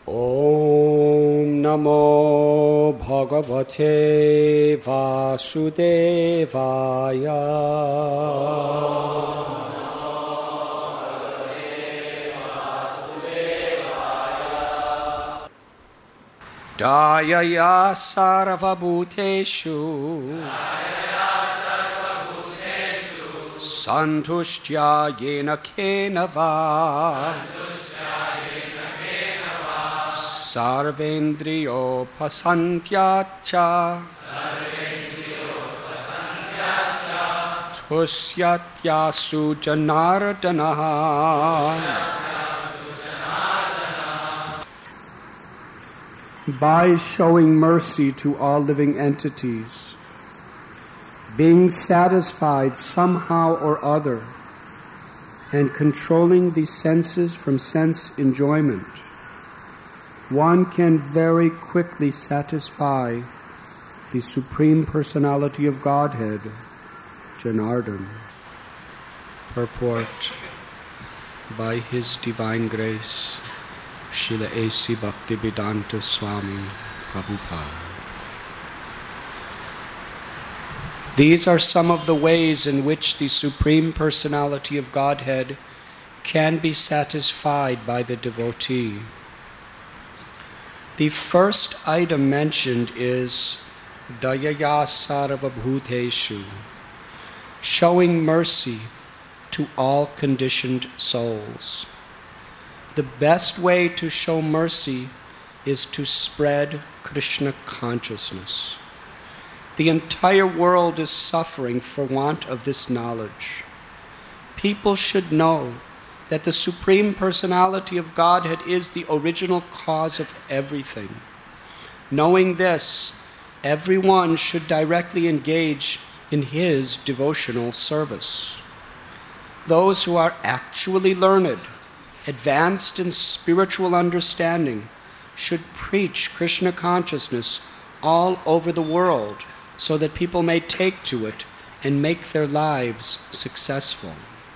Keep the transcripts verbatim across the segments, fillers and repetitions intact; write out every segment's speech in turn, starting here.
Om Namo Bhagavate Vasudevaya. Dayaya sarvabhuteshu Santushtya yena kenava Sarvendriyo pasantyacha Tusyatyasu janardanaha. By showing mercy to all living entities, being satisfied somehow or other, and controlling the senses from sense enjoyment, one can very quickly satisfy the Supreme Personality of Godhead, Janardana. Purport by His Divine Grace, Srila A C Bhaktivedanta Swami Prabhupada. These are some of the ways in which the Supreme Personality of Godhead can be satisfied by the devotee. The first item mentioned is Dayaya sarvabhuteshu, showing mercy to all conditioned souls. The best way to show mercy is to spread Krishna consciousness. The entire world is suffering for want of this knowledge. People should know that the Supreme Personality of Godhead is the original cause of everything. Knowing this, everyone should directly engage in His devotional service. Those who are actually learned, advanced in spiritual understanding, should preach Krishna consciousness all over the world so that people may take to it and make their lives successful.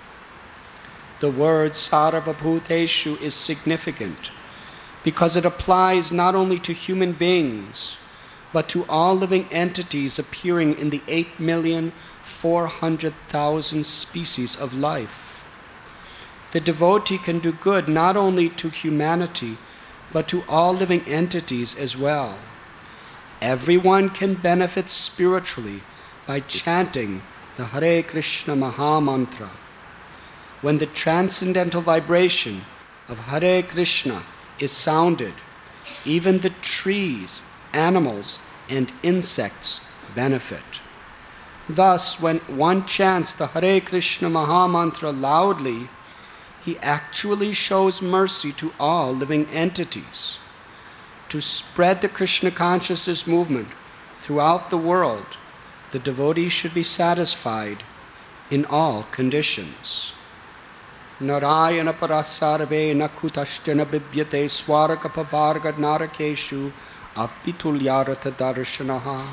The word sarvabhuteshu is significant because it applies not only to human beings, but to all living entities appearing in the eight million four hundred thousand species of life. The devotee can do good not only to humanity, but to all living entities as well. Everyone can benefit spiritually by chanting the Hare Krishna Maha Mantra. When the transcendental vibration of Hare Krishna is sounded, even the trees, animals, and insects benefit. Thus, when one chants the Hare Krishna Maha Mantra loudly, he actually shows mercy to all living entities. To spread the Krishna consciousness movement throughout the world, the devotee should be satisfied in all conditions. Narayana parasarve nakutashchana bibyate swarakapavarga narakeshu apitulyarata darshanaha.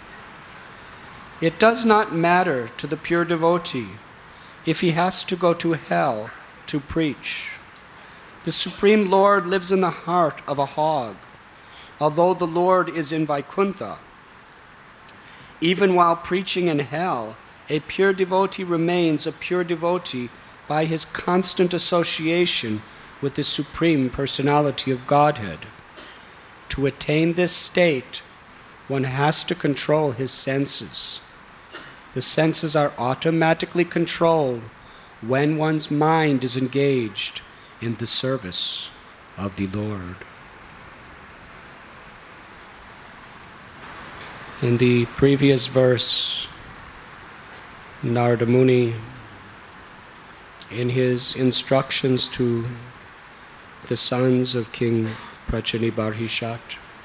It does not matter to the pure devotee if he has to go to hell to preach. The Supreme Lord lives in the heart of a hog, although the Lord is in Vaikuntha. Even while preaching in hell, a pure devotee remains a pure devotee by his constant association with the Supreme Personality of Godhead. To attain this state, one has to control his senses. The senses are automatically controlled when one's mind is engaged in the service of the Lord. In the previous verse, Narada Muni, in his instructions to the sons of King Prachani Barhishat,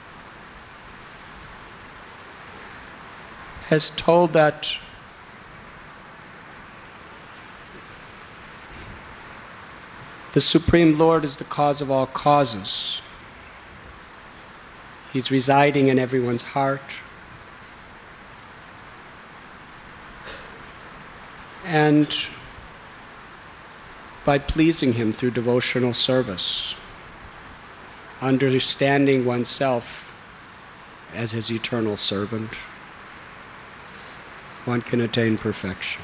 has told that the Supreme Lord is the cause of all causes. He's residing in everyone's heart. And by pleasing Him through devotional service, understanding oneself as his eternal servant, one can attain perfection.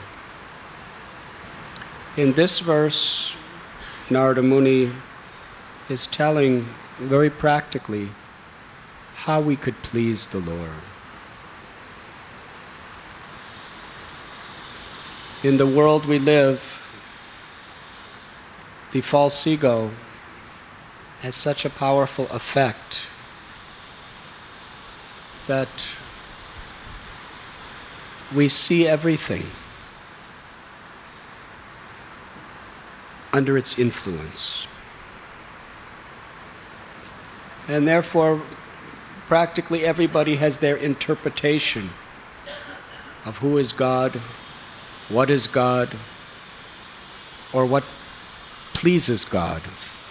In this verse, Narada Muni is telling very practically how we could please the Lord. In the world we live, the false ego has such a powerful effect that we see everything under its influence. And therefore, practically everybody has their interpretation of who is God, what is God, or what pleases God.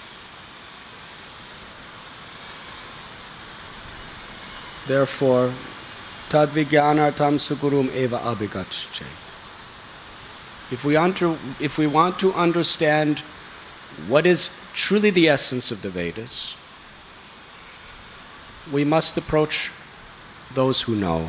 Therefore, tad vijnanartam sugurum eva abhigaccheti. If we, under, if we want to understand what is truly the essence of the Vedas, we must approach those who know.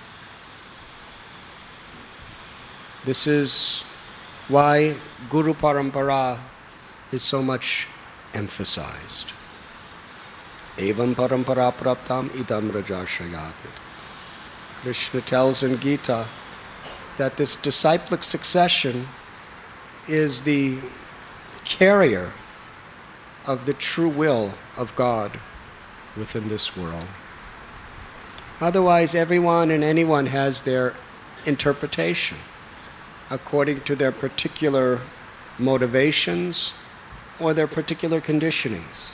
This is why Guru Parampara is so much emphasized. Evam parampara praptam idam rajashayavit. Krishna tells in Gita that this disciplic succession is the carrier of the true will of God within this world. Otherwise, everyone and anyone has their interpretation according to their particular motivations or their particular conditionings.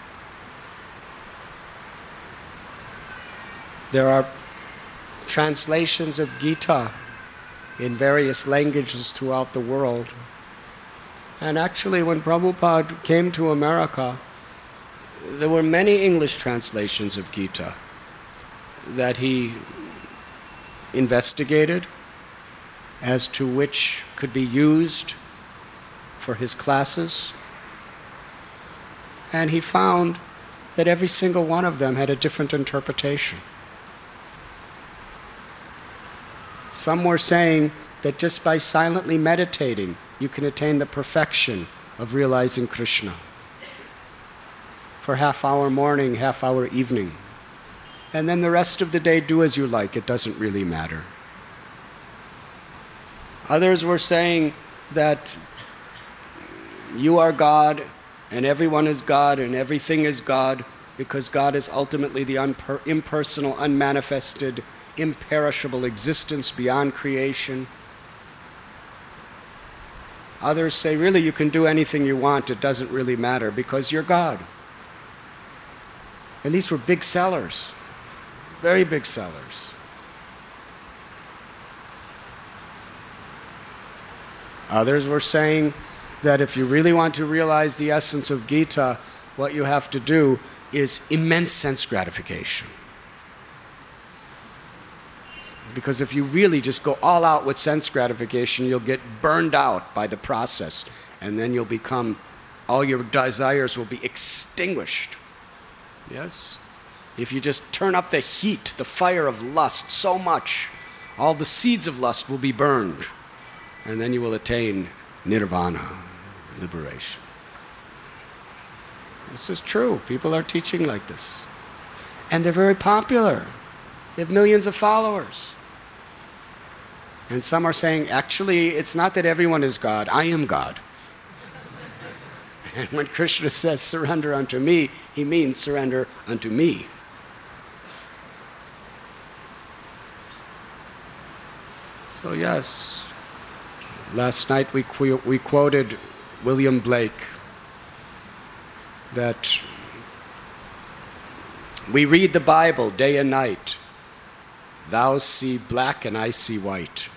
There are translations of Gita in various languages throughout the world. And actually, when Prabhupada came to America, there were many English translations of Gita that he investigated as to which could be used for his classes. And he found that every single one of them had a different interpretation. Some were saying that just by silently meditating, you can attain the perfection of realizing Krishna. For half hour morning, half hour evening. And then the rest of the day, do as you like, it doesn't really matter. Others were saying that you are God, and everyone is God, and everything is God, because God is ultimately the unper- impersonal, unmanifested, imperishable existence beyond creation. Others say, really, you can do anything you want, it doesn't really matter, because you're God. And these were big sellers, very big sellers. Others were saying that if you really want to realize the essence of Gita, what you have to do is immense sense gratification. Because if you really just go all out with sense gratification, you'll get burned out by the process, and then you'll become, all your desires will be extinguished. Yes? If you just turn up the heat, the fire of lust so much, all the seeds of lust will be burned, and then you will attain nirvana, liberation. This is true. People are teaching like this. And they're very popular. They have millions of followers. And some are saying, actually, it's not that everyone is God, I am God. And when Krishna says, surrender unto me, he means surrender unto me. So yes, last night we, qu- we quoted William Blake, that we read the Bible day and night. Thou see black and I see white.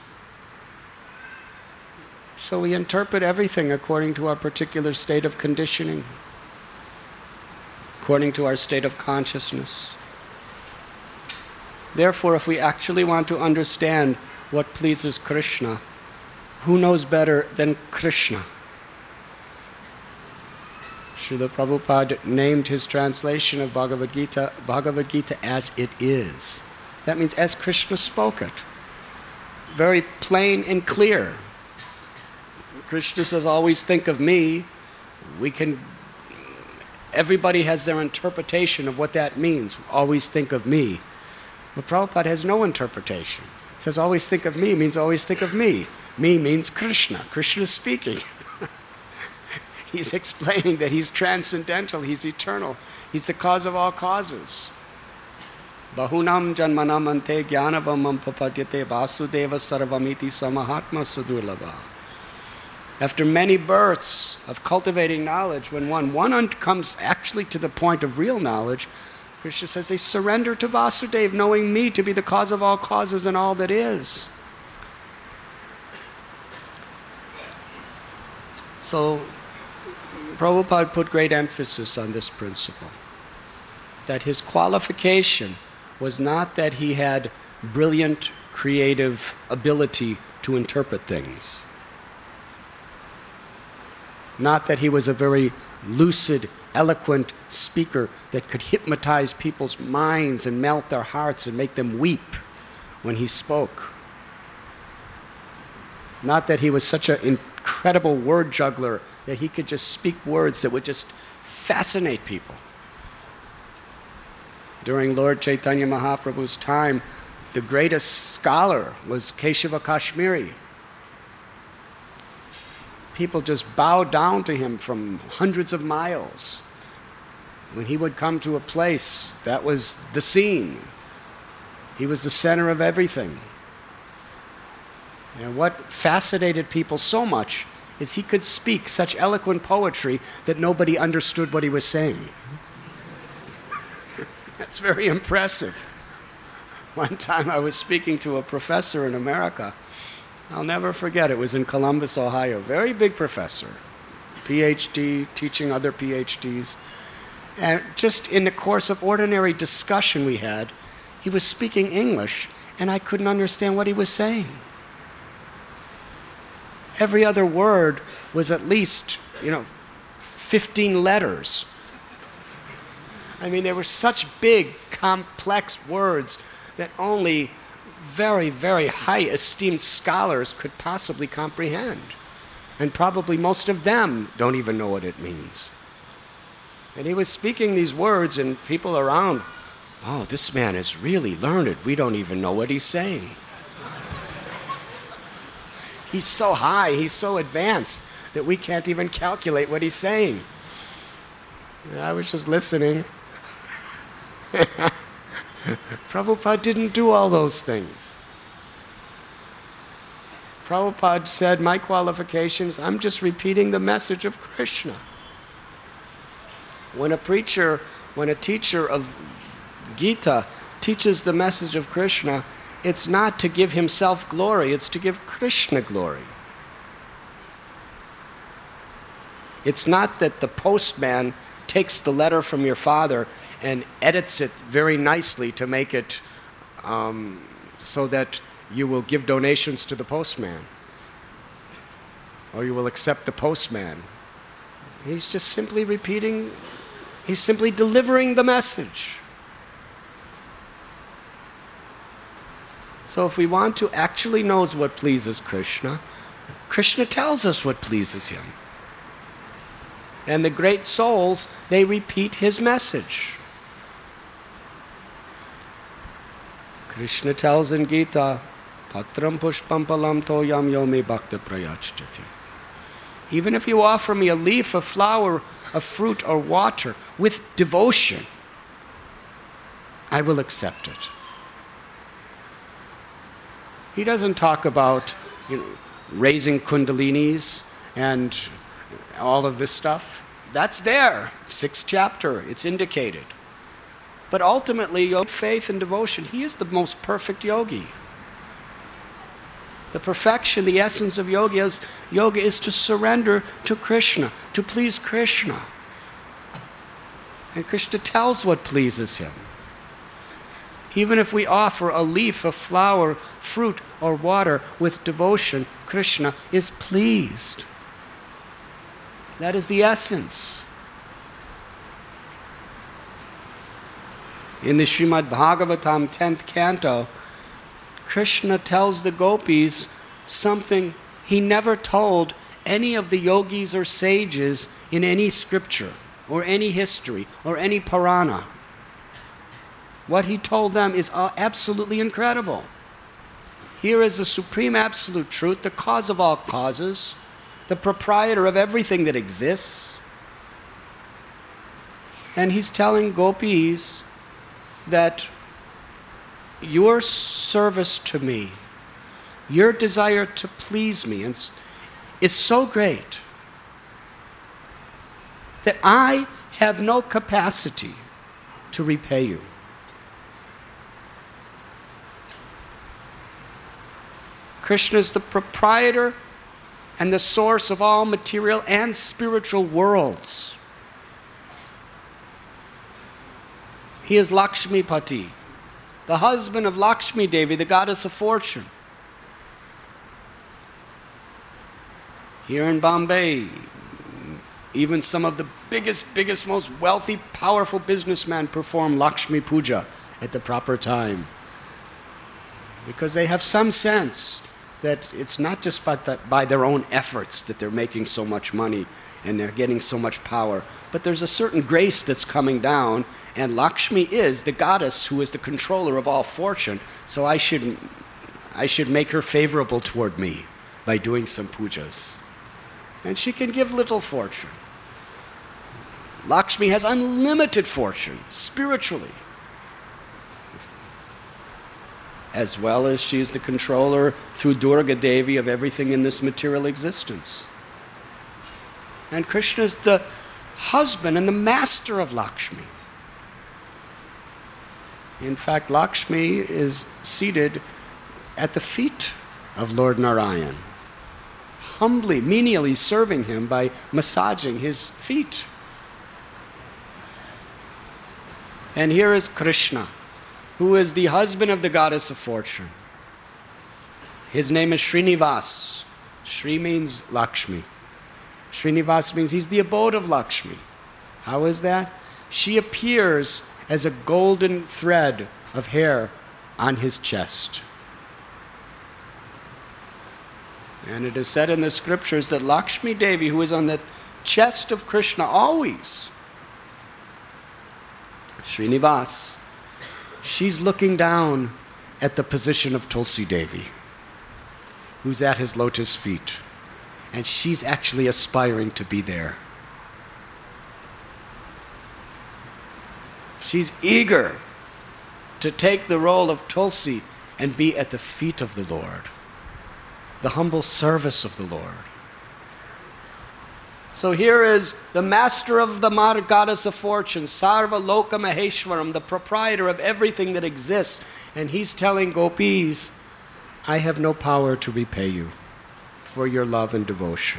So we interpret everything according to our particular state of conditioning, according to our state of consciousness. Therefore, if we actually want to understand what pleases Krishna, who knows better than Krishna? Srila Prabhupada named his translation of Bhagavad Gita, Bhagavad Gita as it is. That means as Krishna spoke it. Very plain and clear. Krishna says, always think of me. We can, everybody has their interpretation of what that means. Always think of me. But Prabhupada has no interpretation. He says, always think of me means always think of me. Me means Krishna. Krishna is speaking. He's explaining that he's transcendental, he's eternal. He's the cause of all causes. Bahunam janmanam ante jnanavamam papadyate vasudeva sarvamiti samahatma sudurlabha. After many births of cultivating knowledge, when one, one comes actually to the point of real knowledge, Krishna says they surrender to Vasudeva, knowing me to be the cause of all causes and all that is. So, Prabhupada put great emphasis on this principle, that his qualification was not that he had brilliant, creative ability to interpret things. Not that he was a very lucid, eloquent speaker that could hypnotize people's minds and melt their hearts and make them weep when he spoke. Not that he was such an incredible word juggler that he could just speak words that would just fascinate people. During Lord Chaitanya Mahaprabhu's time, the greatest scholar was Keshava Kashmiri. People just bowed down to him from hundreds of miles. When he would come to a place, that was the scene. He was the center of everything. And what fascinated people so much is he could speak such eloquent poetry that nobody understood what he was saying. That's very impressive. One time I was speaking to a professor in America. I'll never forget, it was in Columbus, Ohio. Very big professor, P H D, teaching other P H Ds. And just in the course of ordinary discussion we had, he was speaking English, and I couldn't understand what he was saying. Every other word was at least, you know, fifteen letters. I mean, they were such big, complex words that only very, very high esteemed scholars could possibly comprehend. And probably most of them don't even know what it means. And he was speaking these words and people around, oh, this man is really learned. We don't even know what he's saying. He's so high, he's so advanced that we can't even calculate what he's saying. And I was just listening. Prabhupada didn't do all those things. Prabhupada said, my qualifications, I'm just repeating the message of Krishna. When a preacher, when a teacher of Gita teaches the message of Krishna, it's not to give himself glory, it's to give Krishna glory. It's not that the postman takes the letter from your father and edits it very nicely to make it um, so that you will give donations to the postman or you will accept the postman. He's just simply repeating, he's simply delivering the message. So if we want to actually know what pleases Krishna, Krishna tells us what pleases him. And the great souls, they repeat his message. Krishna tells in Gita, Patram pushpam palam toyam yomi bhakta prayachchati. Even if you offer me a leaf, a flower, a fruit, or water with devotion, I will accept it. He doesn't talk about, you know, raising kundalinis and all of this stuff. That's there, sixth chapter, it's indicated. But ultimately, your faith and devotion, he is the most perfect yogi. The perfection, the essence of yoga is, yoga is to surrender to Krishna, to please Krishna. And Krishna tells what pleases him. Even if we offer a leaf, a flower, fruit, or water with devotion, Krishna is pleased. That is the essence. In the Srimad Bhagavatam, tenth canto, Krishna tells the gopis something he never told any of the yogis or sages in any scripture or any history or any Purana. What he told them is absolutely incredible. Here is the supreme absolute truth, the cause of all causes, the proprietor of everything that exists. And he's telling gopis that your service to me, your desire to please me is so great that I have no capacity to repay you. Krishna is the proprietor and the source of all material and spiritual worlds. He is Lakshmipati, the husband of Lakshmi Devi, the goddess of fortune. Here in Bombay, even some of the biggest, biggest, most wealthy, powerful businessmen perform Lakshmi Puja at the proper time. Because they have some sense that it's not just by, the, by their own efforts that they're making so much money and they're getting so much power, but there's a certain grace that's coming down, and Lakshmi is the goddess who is the controller of all fortune, so I should, I should make her favorable toward me by doing some pujas. And she can give little fortune. Lakshmi has unlimited fortune, spiritually. As well as she is the controller through Durga Devi of everything in this material existence. And Krishna is the husband and the master of Lakshmi. In fact, Lakshmi is seated at the feet of Lord Narayan, humbly, menially serving him by massaging his feet. And here is Krishna, who is the husband of the goddess of fortune. His name is Srinivas. Sri means Lakshmi. Srinivas means he's the abode of Lakshmi. How is that? She appears as a golden thread of hair on his chest. And it is said in the scriptures that Lakshmi Devi, who is on the chest of Krishna always, Srinivas, she's looking down at the position of Tulsi Devi, who's at his lotus feet. And she's actually aspiring to be there. She's eager to take the role of Tulsi and be at the feet of the Lord, the humble service of the Lord. So here is the master of the goddess of fortune, Sarva Loka Maheshwaram, the proprietor of everything that exists. And he's telling gopis, I have no power to repay you for your love and devotion.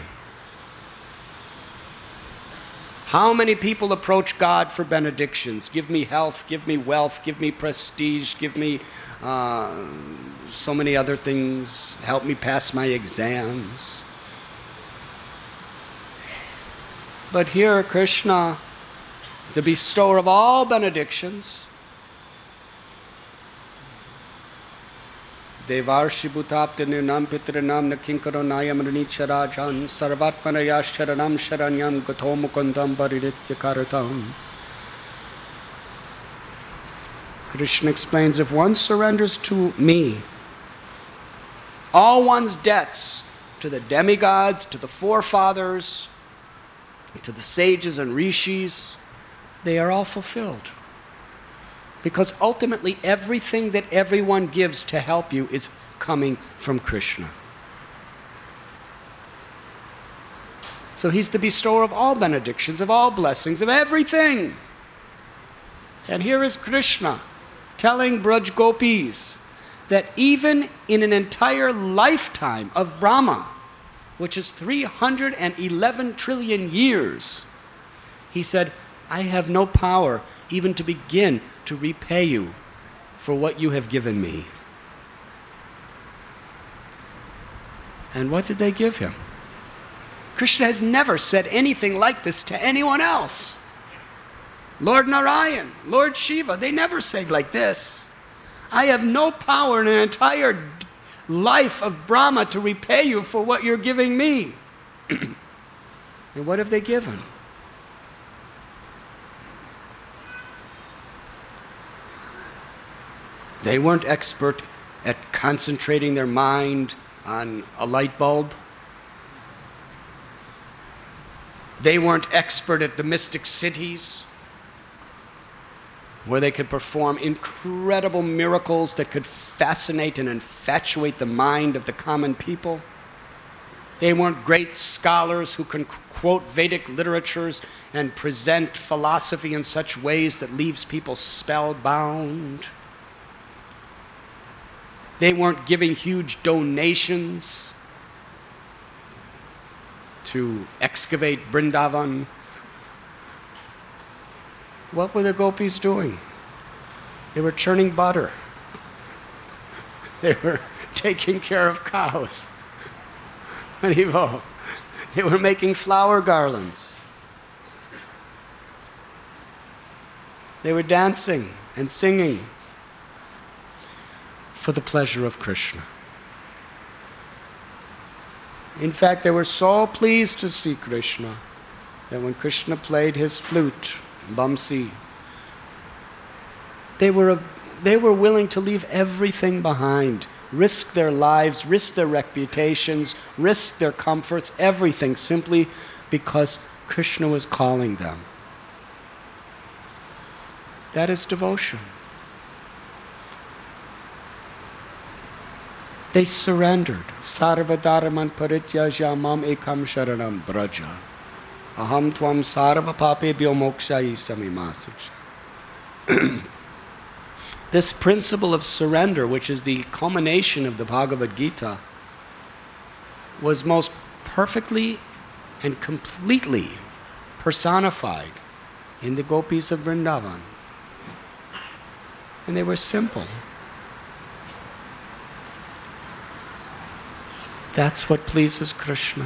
How many people approach God for benedictions? Give me health, give me wealth, give me prestige, give me uh, so many other things, help me pass my exams. But here Krishna, the bestower of all benedictions, Devarshi bhutapta nirnam pitrinam nakinkaro nayam ranicharajan sarvatmanaya sharanam sharanyam gato mukundam pariditya karatam. Krishna explains, if one surrenders to me all one's debts to the demigods, to the forefathers, to the sages and rishis, they are all fulfilled. Because ultimately everything that everyone gives to help you is coming from Krishna. So he's the bestower of all benedictions, of all blessings, of everything. And here is Krishna telling Braj Gopis that even in an entire lifetime of Brahma, which is three hundred eleven trillion years, he said, I have no power even to begin to repay you for what you have given me. And what did they give him? Krishna has never said anything like this to anyone else. Lord Narayan, Lord Shiva, they never say like this. I have no power in an entire life of Brahma to repay you for what you're giving me. And what have they given? They weren't expert at concentrating their mind on a light bulb. They weren't expert at the mystic cities where they could perform incredible miracles that could fascinate and infatuate the mind of the common people. They weren't great scholars who can quote Vedic literatures and present philosophy in such ways that leaves people spellbound. They weren't giving huge donations to excavate Vrindavan. What were the gopis doing? They were churning butter. They were taking care of cows. They were making flower garlands. They were dancing and singing for the pleasure of Krishna. In fact, they were so pleased to see Krishna that when Krishna played his flute, Bamsi, they were, they were willing to leave everything behind, risk their lives, risk their reputations, risk their comforts, everything, simply because Krishna was calling them. That is devotion. They surrendered. Sarvadharaman parityaja mam ekam sharanam braja. Aham tvam sarva papebhyo mokshayi samimasuch. This principle of surrender, which is the culmination of the Bhagavad Gita, was most perfectly and completely personified in the gopis of Vrindavan. And they were simple. That's what pleases Krishna.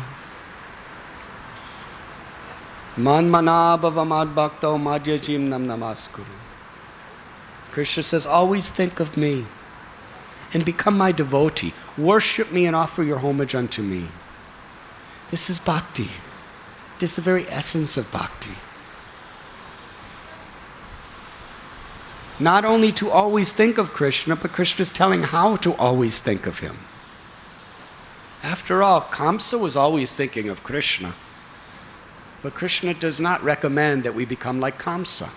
Man manabhava madbhakto madhyajim nam namaskuru. Krishna says, always think of me and become my devotee. Worship me and offer your homage unto me. This is bhakti. It is the very essence of bhakti. Not only to always think of Krishna, but Krishna is telling how to always think of him. After all, Kamsa was always thinking of Krishna. But Krishna does not recommend that we become like Kamsa.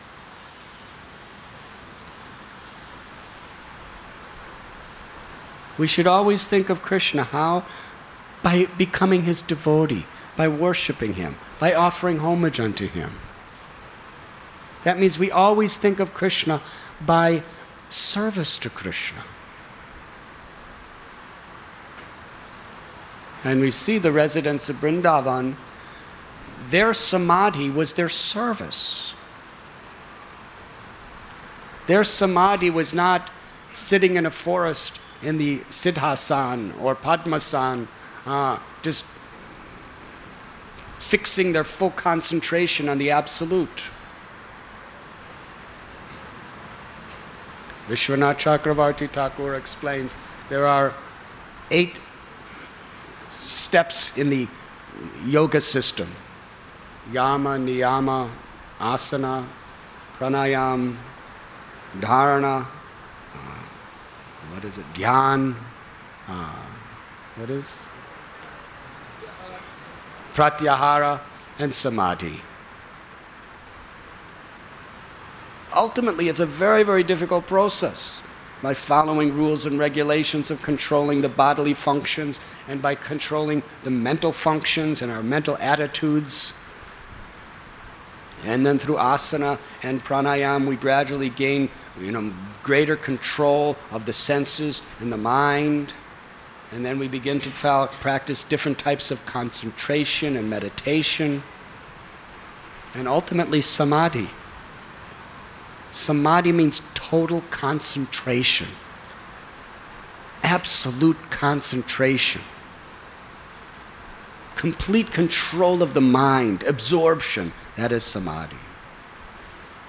We should always think of Krishna. How? By becoming his devotee, by worshiping him, by offering homage unto him. That means we always think of Krishna by service to Krishna. And we see the residents of Vrindavan, their samadhi was their service. Their samadhi was not sitting in a forest in the Siddhasan or Padmasan, uh, just fixing their full concentration on the Absolute. Vishwanath Chakravarti Thakur explains there are eight steps in the yoga system. Yama, Niyama, Asana, Pranayam, Dharana, uh, what is it, Dhyan, uh, what is? Pratyahara, and Samadhi. Ultimately, it's a very, very difficult process. By following rules and regulations of controlling the bodily functions and by controlling the mental functions and our mental attitudes. And then through asana and pranayam, we gradually gain, you know, greater control of the senses and the mind. And then we begin to practice different types of concentration and meditation. And ultimately, samadhi. Samadhi means total concentration, absolute concentration, complete control of the mind, absorption. That is samadhi.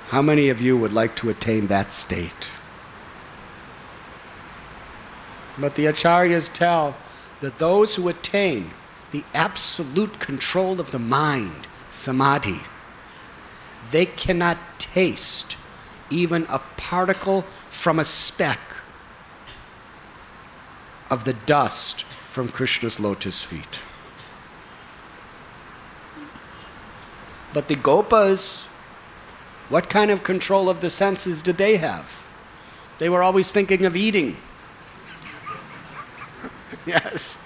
How many of you would like to attain that state? But the acharyas tell that those who attain the absolute control of the mind, samadhi, they cannot taste even a particle from a speck of the dust from Krishna's lotus feet. But the gopas, what kind of control of the senses did they have? They were always thinking of eating. Yes.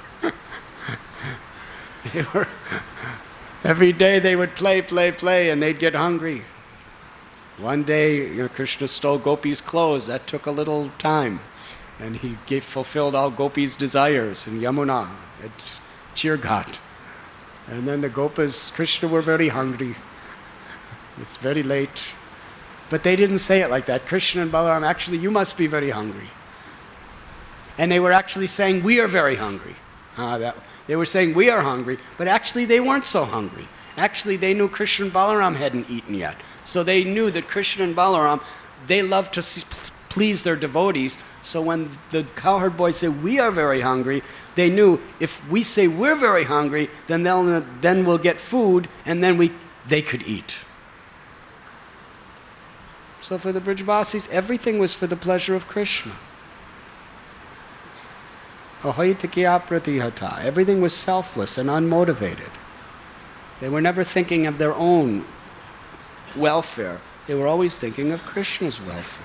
They were, every day they would play, play, play, and they'd get hungry. One day, you know, Krishna stole Gopi's clothes. That took a little time. And he gave, fulfilled all Gopi's desires in Yamuna, at Chirghat. And then the Gopas, Krishna were very hungry. It's very late. But they didn't say it like that. Krishna and Balaram, actually, you must be very hungry. And they were actually saying, we are very hungry. Uh, that, they were saying, we are hungry, but actually they weren't so hungry. Actually, they knew Krishna and Balaram hadn't eaten yet. So they knew that Krishna and Balaram, they loved to see, please their devotees. So when the cowherd boys said, we are very hungry, they knew if we say we're very hungry, then, they'll, then we'll get food, and then we, they could eat. So for the Brajbasis, everything was for the pleasure of Krishna. Everything was selfless and unmotivated. They were never thinking of their own welfare. They were always thinking of Krishna's welfare.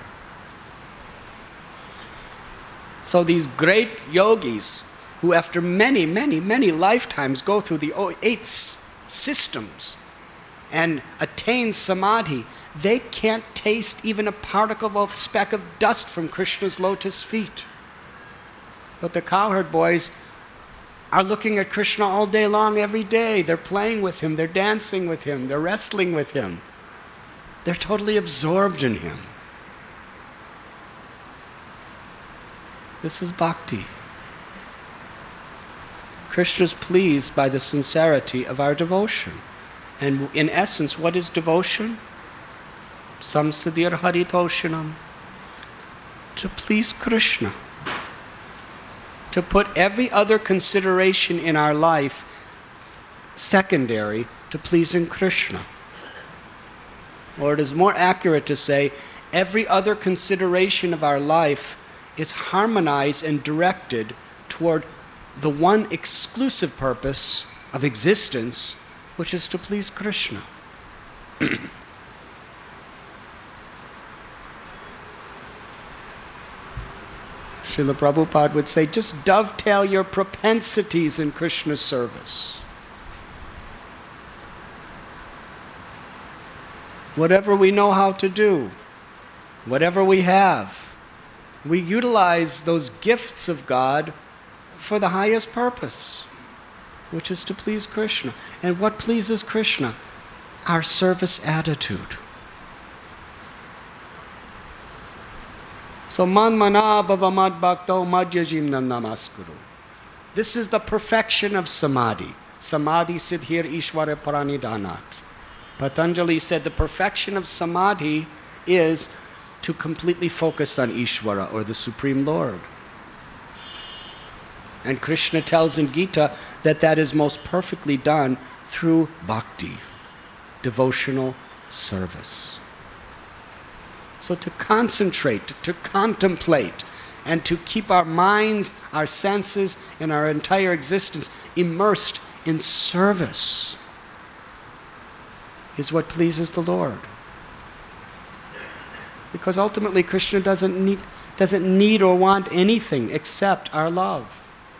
So these great yogis, who after many, many, many lifetimes go through the eight systems and attain samadhi, they can't taste even a particle of a speck of dust from Krishna's lotus feet. But the cowherd boys are looking at Krishna all day long, every day. They're playing with him, they're dancing with him, they're wrestling with him. They're totally absorbed in him. This is bhakti. Krishna's pleased by the sincerity of our devotion. And in essence, what is devotion? Samsadir haritoshanam. To please Krishna. To put every other consideration in our life secondary to pleasing Krishna. Or it is more accurate to say, every other consideration of our life is harmonized and directed toward the one exclusive purpose of existence, which is to please Krishna. Srila Prabhupada would say, just dovetail your propensities in Krishna's service. Whatever we know how to do, whatever we have, we utilize those gifts of God for the highest purpose, which is to please Krishna. And what pleases Krishna? Our service attitude. So man mana bhava mad bhakto madhyajimnam namaskuru. This is the perfection of samadhi. Samadhi siddhir ishvara paranidhanat. Patanjali said the perfection of samadhi is to completely focus on Ishvara, or the Supreme Lord. And Krishna tells in Gita that that is most perfectly done through bhakti, devotional service. So to concentrate, to contemplate, and to keep our minds, our senses, and our entire existence immersed in service is what pleases the Lord. Because ultimately Krishna doesn't need, doesn't need or want anything except our love.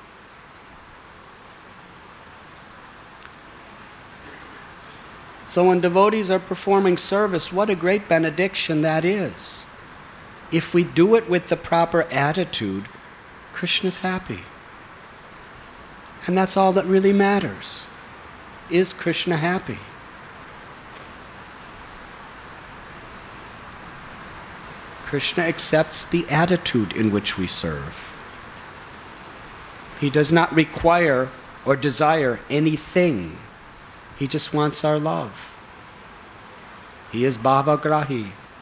So when devotees are performing service, what a great benediction that is. If we do it with the proper attitude, Krishna's happy. And that's all that really matters. Is Krishna happy? Krishna accepts the attitude in which we serve. He does not require or desire anything. He just wants our love. He is bhavagrahi.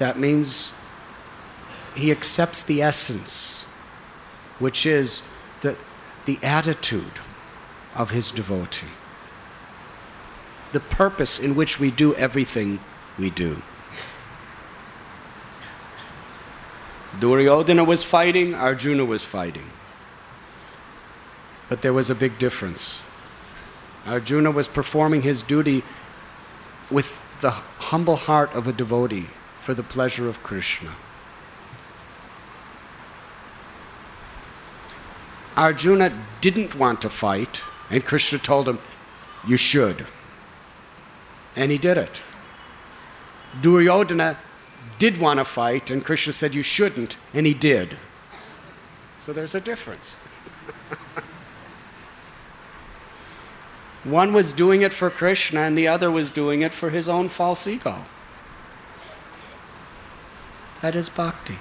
That means he accepts the essence, which is the, the attitude of his devotee, the purpose in which we do everything we do. Duryodhana was fighting, Arjuna was fighting. But there was a big difference. Arjuna was performing his duty with the humble heart of a devotee for the pleasure of Krishna. Arjuna didn't want to fight, and Krishna told him, you should. And he did it. Duryodhana did want to fight, and Krishna said, you shouldn't, and he did. So there's a difference. One was doing it for Krishna, and the other was doing it for his own false ego. That is bhakti.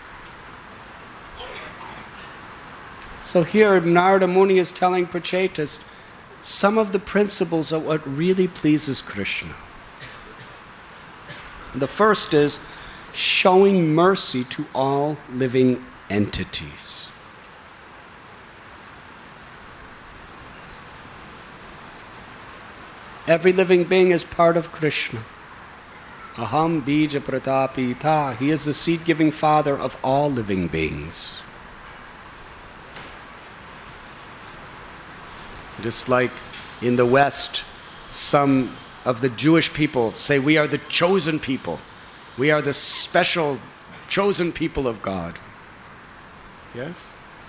So here Narada Muni is telling Prachetas some of the principles of what really pleases Krishna. The first is showing mercy to all living entities. Every living being is part of Krishna. Aham bija pratapita. He is the seed-giving father of all living beings. Just like in the West, some of the Jewish people say we are the chosen people. We are the special chosen people of God. Yes?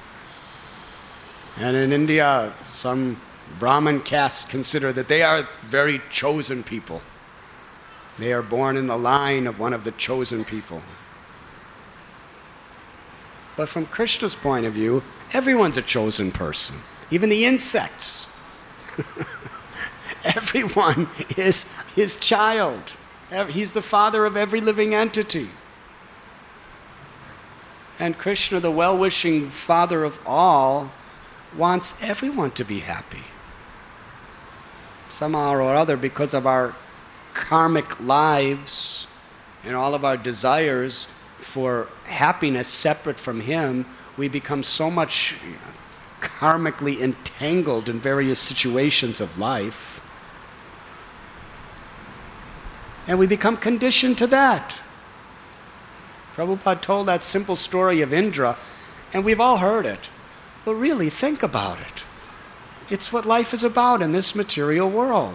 And in India, some Brahmin castes consider that they are very chosen people. They are born in the line of one of the chosen people. But from Krishna's point of view, everyone's a chosen person. Even the insects. Everyone is his child. He's the father of every living entity. And Krishna, the well-wishing father of all, wants everyone to be happy. Somehow or other, because of our karmic lives and all of our desires for happiness separate from him, we become so much karmically entangled in various situations of life. And we become conditioned to that. Prabhupada told that simple story of Indra, and we've all heard it. But really, think about it. It's what life is about in this material world.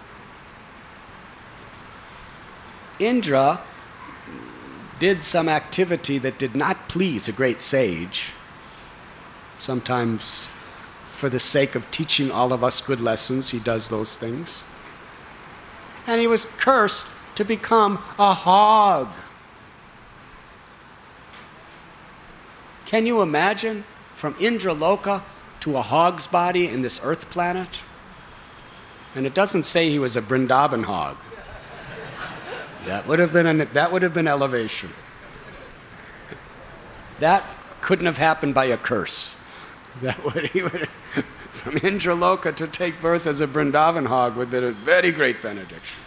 Indra did some activity that did not please a great sage, sometimes for the sake of teaching all of us good lessons, he does those things. And he was cursed to become a hog. Can you imagine? From Indraloka to a hog's body in this earth planet? And it doesn't say he was a Vrindavan hog. That would have been an, that would have been elevation. That couldn't have happened by a curse. That would, he would, from Indraloka to take birth as a Vrindavan hog would have been a very great benediction.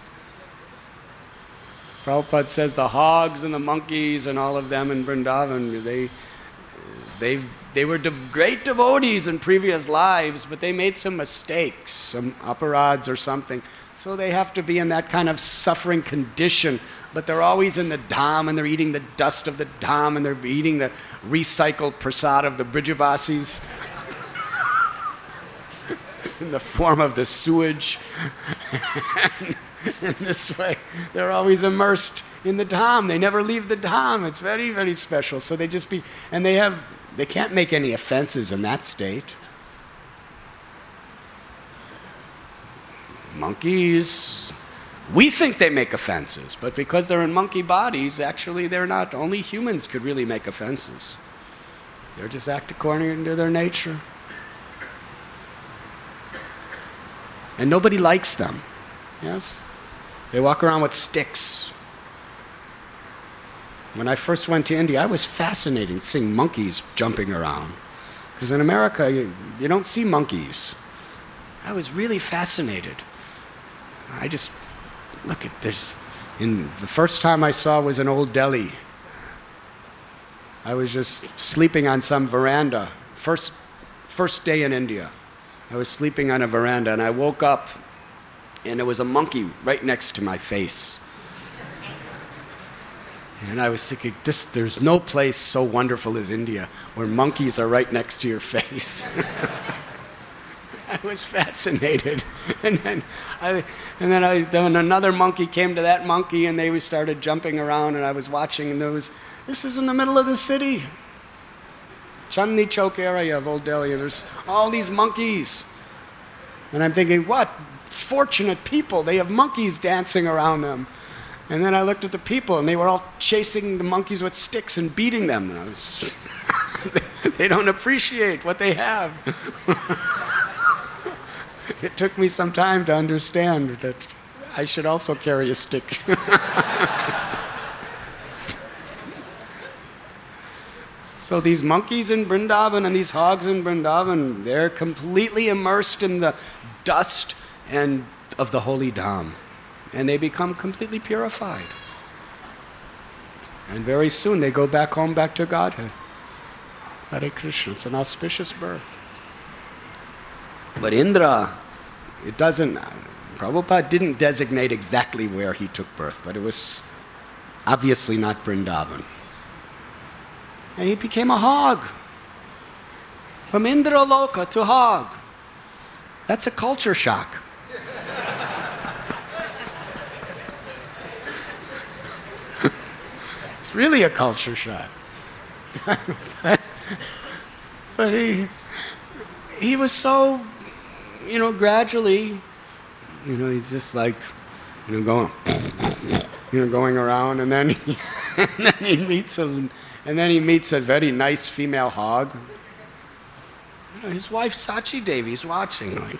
Prabhupada says the hogs and the monkeys and all of them in Vrindavan, they, they, they were de- great devotees in previous lives, but they made some mistakes, some aparads or something. So they have to be in that kind of suffering condition, but they're always in the dham, and they're eating the dust of the dham, and they're eating the recycled prasad of the Brijavasis in the form of the sewage. And in this way, they're always immersed in the dham. They never leave the dham. It's very, very special. So they just be, and they have, they can't make any offenses in that state. Monkeys, we think they make offenses, but because they're in monkey bodies, actually they're not. Only humans could really make offenses. They're just act according to their nature. And nobody likes them. Yes? They walk around with sticks. When I first went to India, I was fascinated seeing monkeys jumping around. Because in America, you, you don't see monkeys. I was really fascinated. I just, look at this. And the first time I saw was in Old Delhi. I was just sleeping on some veranda. First, first day in India. I was sleeping on a veranda and I woke up and there was a monkey right next to my face. And I was thinking, this, there's no place so wonderful as India where monkeys are right next to your face. I was fascinated. And then, I, and then, I, then another monkey came to that monkey and they started jumping around and I was watching and there was, this is in the middle of the city. Chandni Chowk area of Old Delhi. There's all these monkeys. And I'm thinking, what fortunate people. They have monkeys dancing around them. And then I looked at the people and they were all chasing the monkeys with sticks and beating them. And I was, they don't appreciate what they have. It took me some time to understand that I should also carry a stick. So these monkeys in Vrindavan and these hogs in Vrindavan, they're completely immersed in the dust and of the holy Dham. And they become completely purified. And very soon they go back home, back to Godhead. Hare Krishna. It's an auspicious birth. But Indra, it doesn't, Prabhupada didn't designate exactly where he took birth, but it was obviously not Vrindavan. And he became a hog. From Indra Loka to hog. That's a culture shock. It's really a culture shock. but, but he, he was so, you know, gradually, you know, he's just like, you know, going, you know, going around, and then he, and then he meets a, and then he meets a very nice female hog. You know, his wife Sachi Devi's watching, like,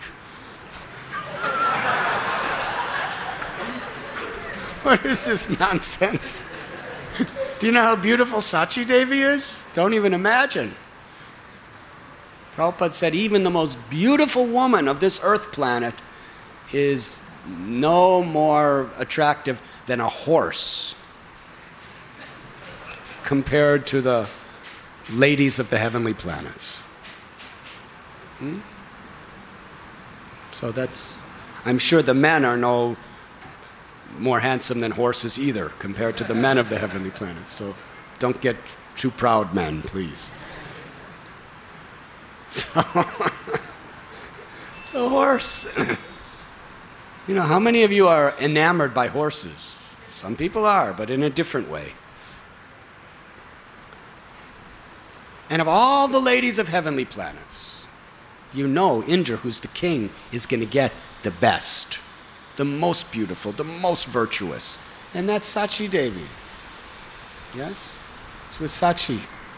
what is this nonsense? Do you know how beautiful Sachi Devi is? Don't even imagine. Prabhupada said even the most beautiful woman of this earth planet is no more attractive than a horse compared to the ladies of the heavenly planets. Hmm? So that's, I'm sure the men are no more handsome than horses either compared to the men of the heavenly planets. So don't get too proud, men, please. So, so horse. You know, how many of you are enamored by horses? Some people are, but in a different way. And of all the ladies of heavenly planets, you know Indra, who's the king, is going to get the best, the most beautiful, the most virtuous. And that's Sachi Devi. Yes? It's with Sachi.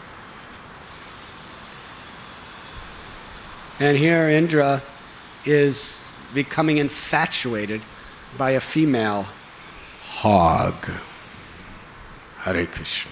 And here Indra is becoming infatuated by a female hog. Hare Krishna.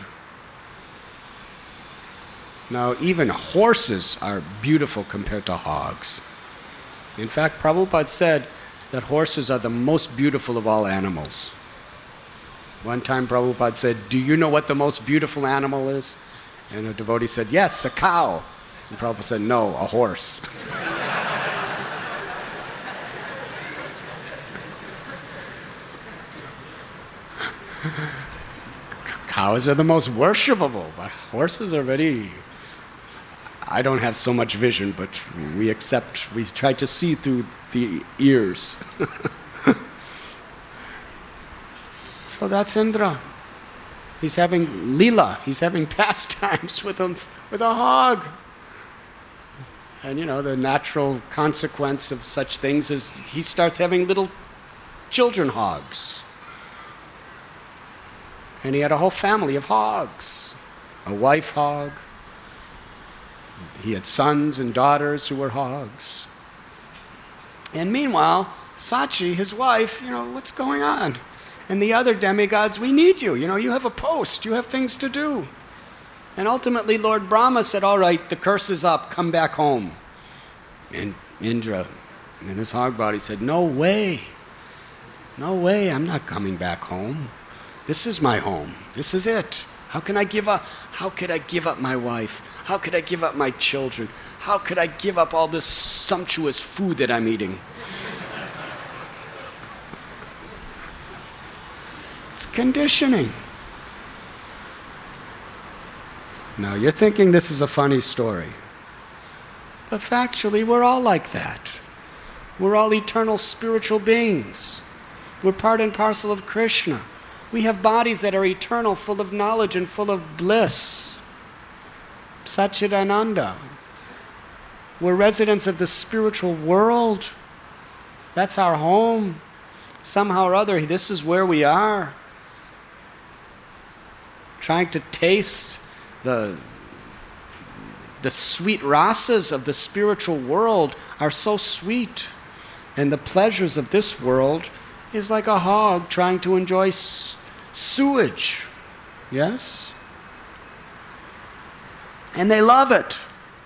Now, even horses are beautiful compared to hogs. In fact, Prabhupada said that horses are the most beautiful of all animals. One time Prabhupada said, do you know what the most beautiful animal is? And a devotee said, yes, a cow. And Prabhupada said, no, a horse. Cows are the most worshipable, but horses are very... I don't have so much vision, but we accept, we try to see through the ears. So that's Indra. He's having leela, he's having pastimes with a, with a hog. And you know, the natural consequence of such things is he starts having little children hogs. And he had a whole family of hogs. A wife hog. He had sons and daughters who were hogs. And meanwhile, Sachi, his wife, you know, what's going on? And the other demigods, we need you. You know, you have a post. You have things to do. And ultimately, Lord Brahma said, all right, the curse is up. Come back home. And Indra, in his hog body, said, no way. No way. I'm not coming back home. This is my home. This is it. How can I give up? How could I give up my wife? How could I give up my children? How could I give up all this sumptuous food that I'm eating? It's conditioning. Now, you're thinking this is a funny story. But factually, we're all like that. We're all eternal spiritual beings. We're part and parcel of Krishna. We have bodies that are eternal, full of knowledge and full of bliss. Satchidananda. We're residents of the spiritual world. That's our home. Somehow or other, this is where we are. Trying to taste the, the sweet rasas of the spiritual world are so sweet. And the pleasures of this world is like a hog trying to enjoy s- sewage. Yes? And they love it.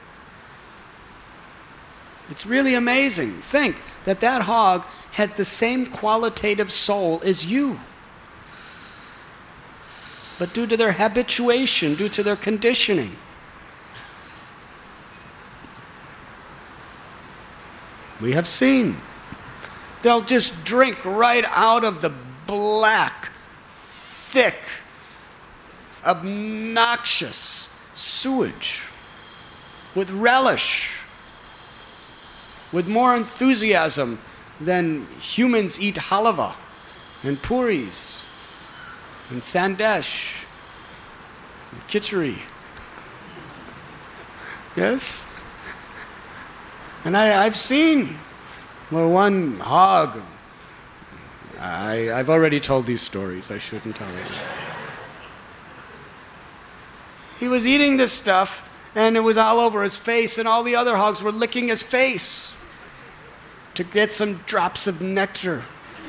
It's really amazing. Think that that hog has the same qualitative soul as you. But due to their habituation, due to their conditioning, we have seen, they'll just drink right out of the black, thick, obnoxious sewage with relish, with more enthusiasm than humans eat halava and puris and sandesh and khichdi. Yes? And I, I've seen where one hog, I, I've already told these stories, I shouldn't tell it. He was eating this stuff, and it was all over his face, and all the other hogs were licking his face to get some drops of nectar.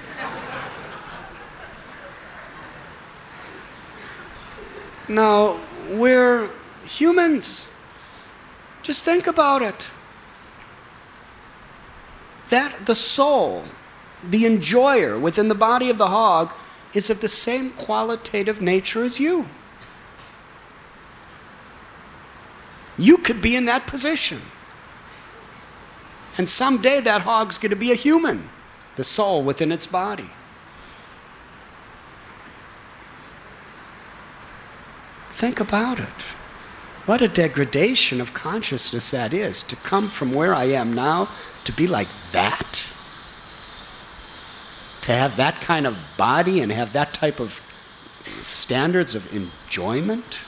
Now, we're humans. Just think about it. That the soul, the enjoyer within the body of the hog, is of the same qualitative nature as you. You could be in that position. And someday that hog's going to be a human, the soul within its body. Think about it. What a degradation of consciousness that is, to come from where I am now to be like that. To have that kind of body and have that type of standards of enjoyment.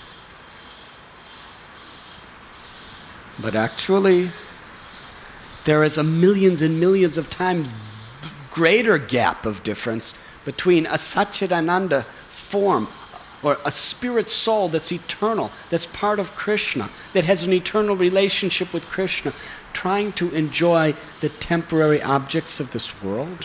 But actually, there is a millions and millions of times greater gap of difference between a Satchidananda form, or a spirit soul that's eternal, that's part of Krishna, that has an eternal relationship with Krishna, trying to enjoy the temporary objects of this world.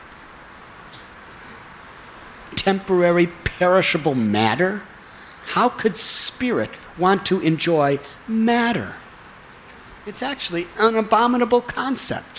Temporary, perishable matter. How could spirit want to enjoy matter? It's actually an abominable concept.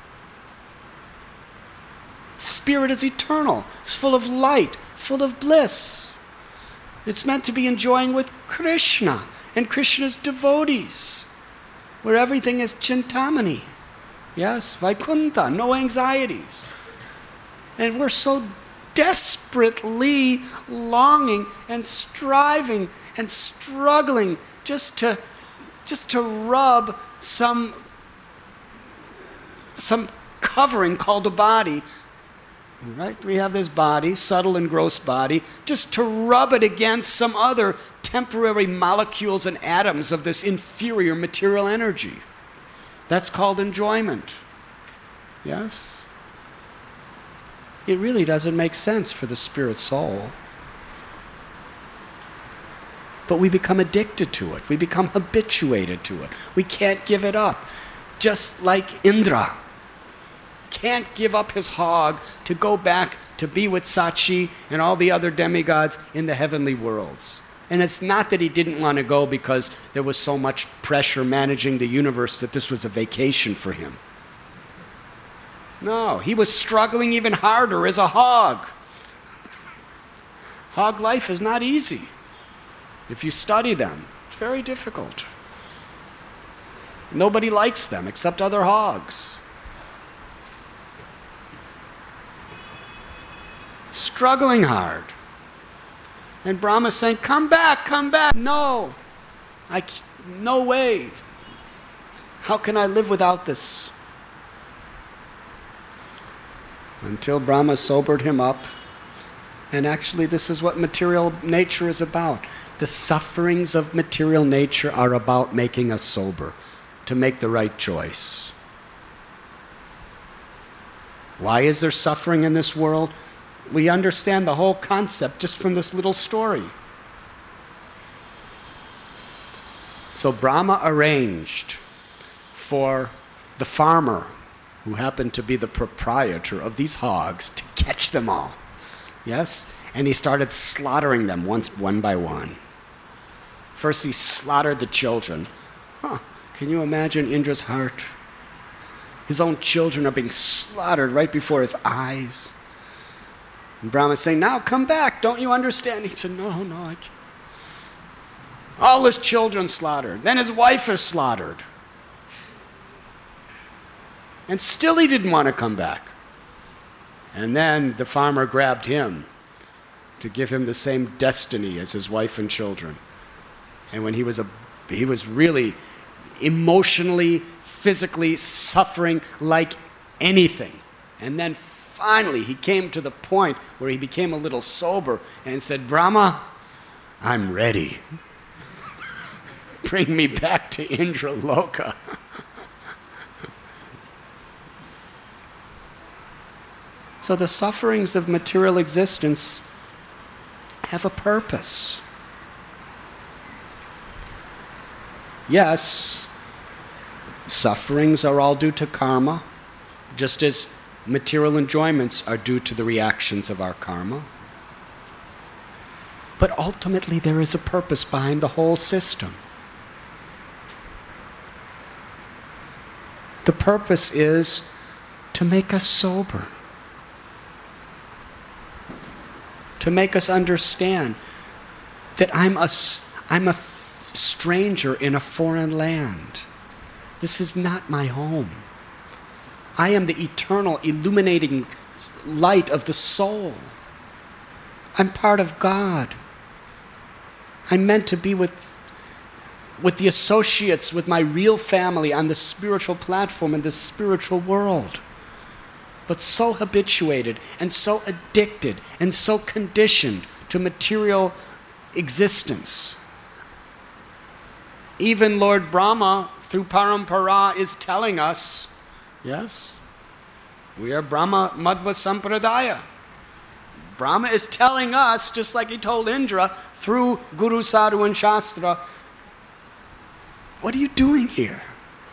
Spirit is eternal. It's full of light, full of bliss. It's meant to be enjoying with Krishna and Krishna's devotees, where everything is Chintamani. Yes, Vaikuntha, no anxieties. And we're so desperately longing and striving and struggling just to just to rub some some covering called a body. Right? We have this body, subtle and gross body, just to rub it against some other temporary molecules and atoms of this inferior material energy. That's called enjoyment. Yes? It really doesn't make sense for the spirit soul. But we become addicted to it. We become habituated to it. We can't give it up. Just like Indra can't give up his hog to go back to be with Sachi and all the other demigods in the heavenly worlds. And it's not that he didn't want to go because there was so much pressure managing the universe that this was a vacation for him. No, he was struggling even harder as a hog. Hog life is not easy. If you study them, it's very difficult. Nobody likes them except other hogs. Struggling hard. And Brahma's saying, come back, come back. No, I, no way. How can I live without this? Until Brahma sobered him up. And actually, this is what material nature is about. The sufferings of material nature are about making us sober, to make the right choice. Why is there suffering in this world? We understand the whole concept just from this little story. So Brahma arranged for the farmer, who happened to be the proprietor of these hogs, to catch them all. Yes? And he started slaughtering them once, one by one. First he slaughtered the children. Huh. Can you imagine Indra's heart? His own children are being slaughtered right before his eyes. And Brahma's saying, now come back, don't you understand? He said, no, no, I can't. All his children slaughtered. Then his wife is slaughtered. And still he didn't want to come back. And then the farmer grabbed him to give him the same destiny as his wife and children. And when he was a, he was really emotionally, physically suffering like anything. And then finally he came to the point where he became a little sober and said, Brahma, I'm ready. Bring me back to Indra Loka. So the sufferings of material existence have a purpose. Yes, sufferings are all due to karma, just as material enjoyments are due to the reactions of our karma. But ultimately there is a purpose behind the whole system. The purpose is to make us sober. To make us understand that I'm a, I'm a f- stranger in a foreign land. This is not my home. I am the eternal, illuminating light of the soul. I'm part of God. I'm meant to be with, with the associates, with my real family on the spiritual platform in the spiritual world. But so habituated and so addicted and so conditioned to material existence. Even Lord Brahma, through Parampara, is telling us, yes, we are Brahma Madhva Sampradaya. Brahma is telling us, just like he told Indra, through Guru, Sadhu, and Shastra, what are you doing here?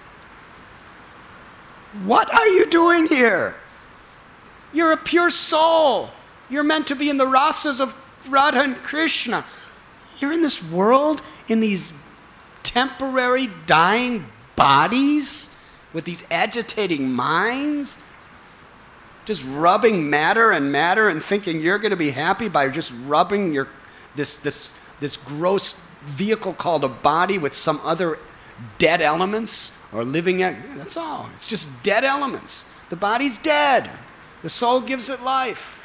What are you doing here? You're a pure soul. You're meant to be in the rasas of Radha and Krishna. You're in this world, in these temporary dying bodies, with these agitating minds, just rubbing matter and matter and thinking you're going to be happy by just rubbing your this this this gross vehicle called a body with some other dead elements or living. That's all. It's just dead elements. The body's dead. The soul gives it life.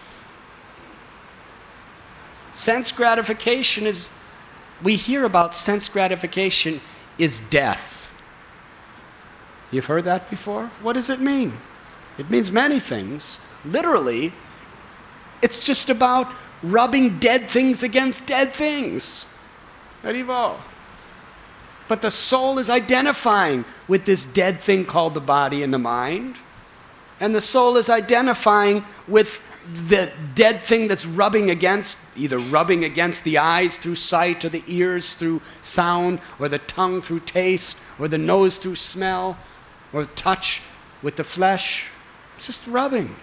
Sense gratification is, we hear about sense gratification is death. You've heard that before? What does it mean? It means many things. Literally, it's just about rubbing dead things against dead things. Haribo. But the soul is identifying with this dead thing called the body and the mind. And the soul is identifying with the dead thing that's rubbing against, either rubbing against the eyes through sight, or the ears through sound, or the tongue through taste, or the nose through smell, or touch with the flesh. It's just rubbing.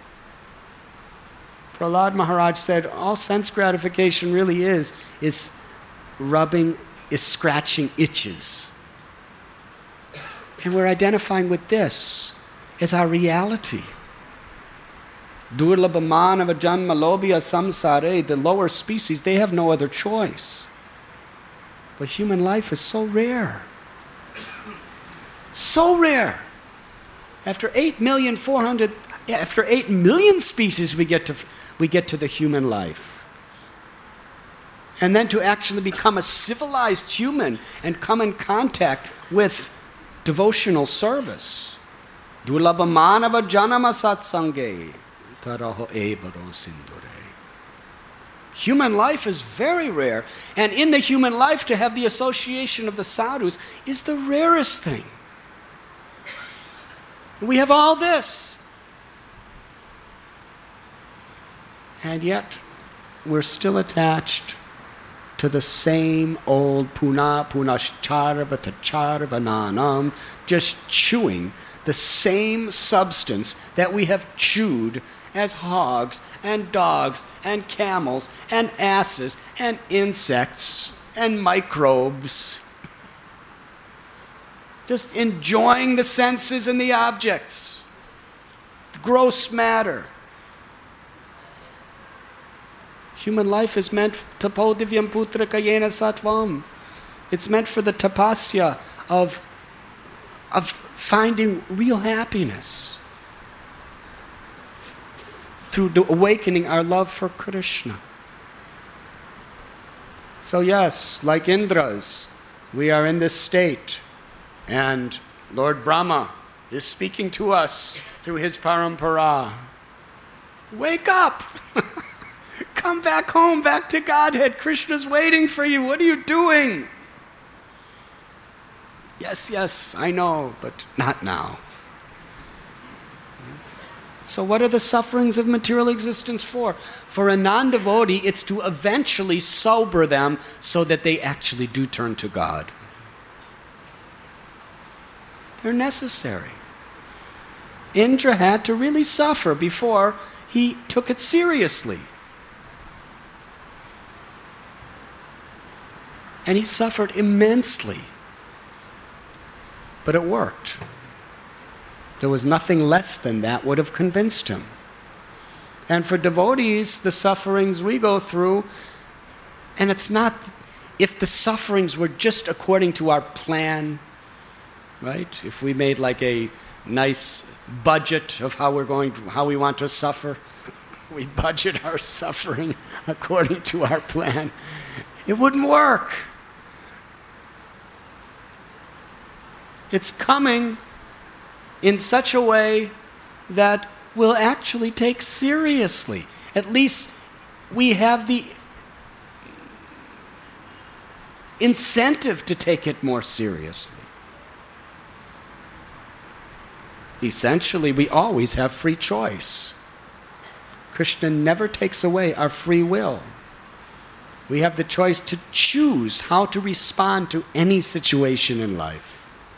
Prahlad Maharaj said, all sense gratification really is, is rubbing, is scratching itches. And we're identifying with this as our reality. Durlabha manava janma lobhya samsare, the lower species, they have no other choice. But human life is so rare. So rare. After eight million four hundred, after eight million species we get to we get to the human life. And then to actually become a civilized human and come in contact with devotional service. Durlabha manava janama satsange taraho evaro sindure. Human life is very rare, and in the human life to have the association of the sadhus is the rarest thing. We have all this. And yet, we're still attached to the same old puna punashcharva tacharva nanam, just chewing the same substance that we have chewed as hogs and dogs and camels and asses and insects and microbes. Just enjoying the senses and the objects, gross matter. Human life is meant tapodivyam putra kayena sattvam. It's meant for the tapasya of, of finding real happiness through awakening our love for Krishna. So yes, like Indra's, we are in this state, and Lord Brahma is speaking to us through his parampara. Wake up! Come back home, back to Godhead. Krishna's waiting for you. What are you doing? Yes, yes, I know, but not now. Yes. So what are the sufferings of material existence for? For a non-devotee, it's to eventually sober them so that they actually do turn to God. They're necessary. Indra had to really suffer before he took it seriously. And he suffered immensely. But it worked. There was nothing less than that would have convinced him. And for devotees, the sufferings we go through, and it's not, if the sufferings were just according to our plan, right? If we made like a nice budget of how we're going to, how we want to suffer, we budget our suffering according to our plan, it wouldn't work. It's coming in such a way that we'll actually take seriously. At least we have the incentive to take it more seriously. Essentially, we always have free choice. Krishna never takes away our free will. We have the choice to choose how to respond to any situation in life.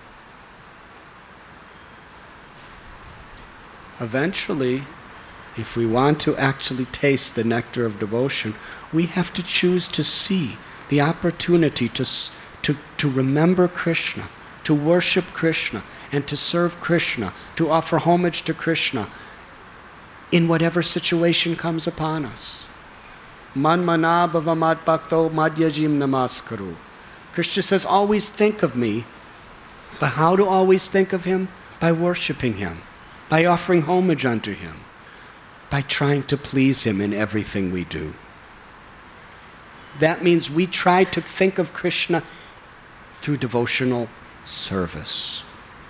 Eventually, if we want to actually taste the nectar of devotion, we have to choose to see the opportunity to, to, to remember Krishna, to worship Krishna, and to serve Krishna, to offer homage to Krishna in whatever situation comes upon us. Manmana bhava madbhakto madhyajim namaskaru. Krishna says, always think of me. But how to always think of him? By worshiping him, by offering homage unto him, by trying to please him in everything we do. That means we try to think of Krishna through devotional service.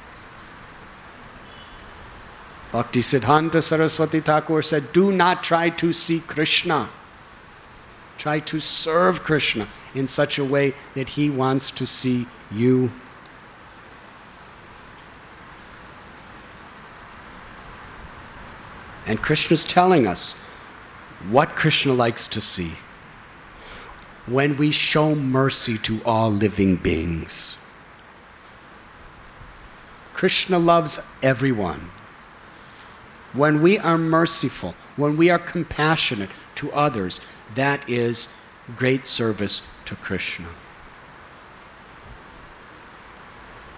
Bhaktisiddhanta Saraswati Thakur said, do not try to see Krishna. Try to serve Krishna in such a way that he wants to see you. And Krishna's telling us what Krishna likes to see. When we show mercy to all living beings. Krishna loves everyone. When we are merciful, when we are compassionate to others, that is great service to Krishna.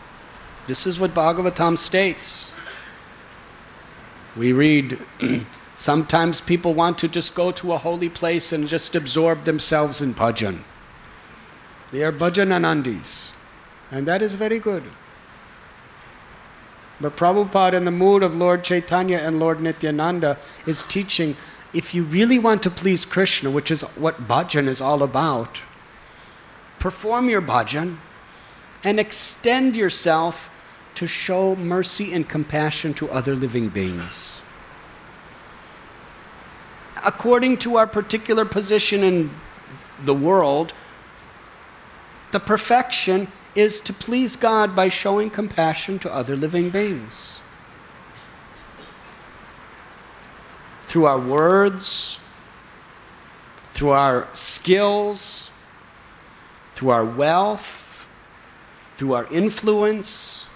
This is what Bhagavatam states. We read Sometimes people want to just go to a holy place and just absorb themselves in bhajan. They are bhajananandis, and that is very good. But Prabhupada, in the mood of Lord Chaitanya and Lord Nityananda, is teaching, if you really want to please Krishna, which is what bhajan is all about, perform your bhajan and extend yourself to show mercy and compassion to other living beings. According to our particular position in the world, the perfection is to please God by showing compassion to other living beings. Through our words, through our skills, through our wealth, through our influence,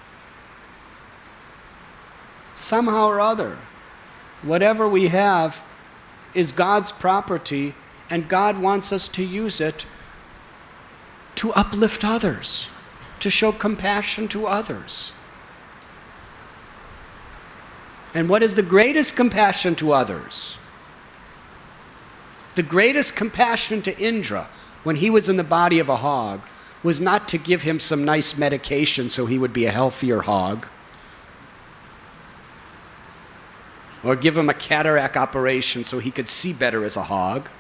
somehow or other, whatever we have is God's property, and God wants us to use it to uplift others, to show compassion to others. And what is the greatest compassion to others? The greatest compassion to Indra, when he was in the body of a hog, was not to give him some nice medication so he would be a healthier hog, or give him a cataract operation so he could see better as a hog,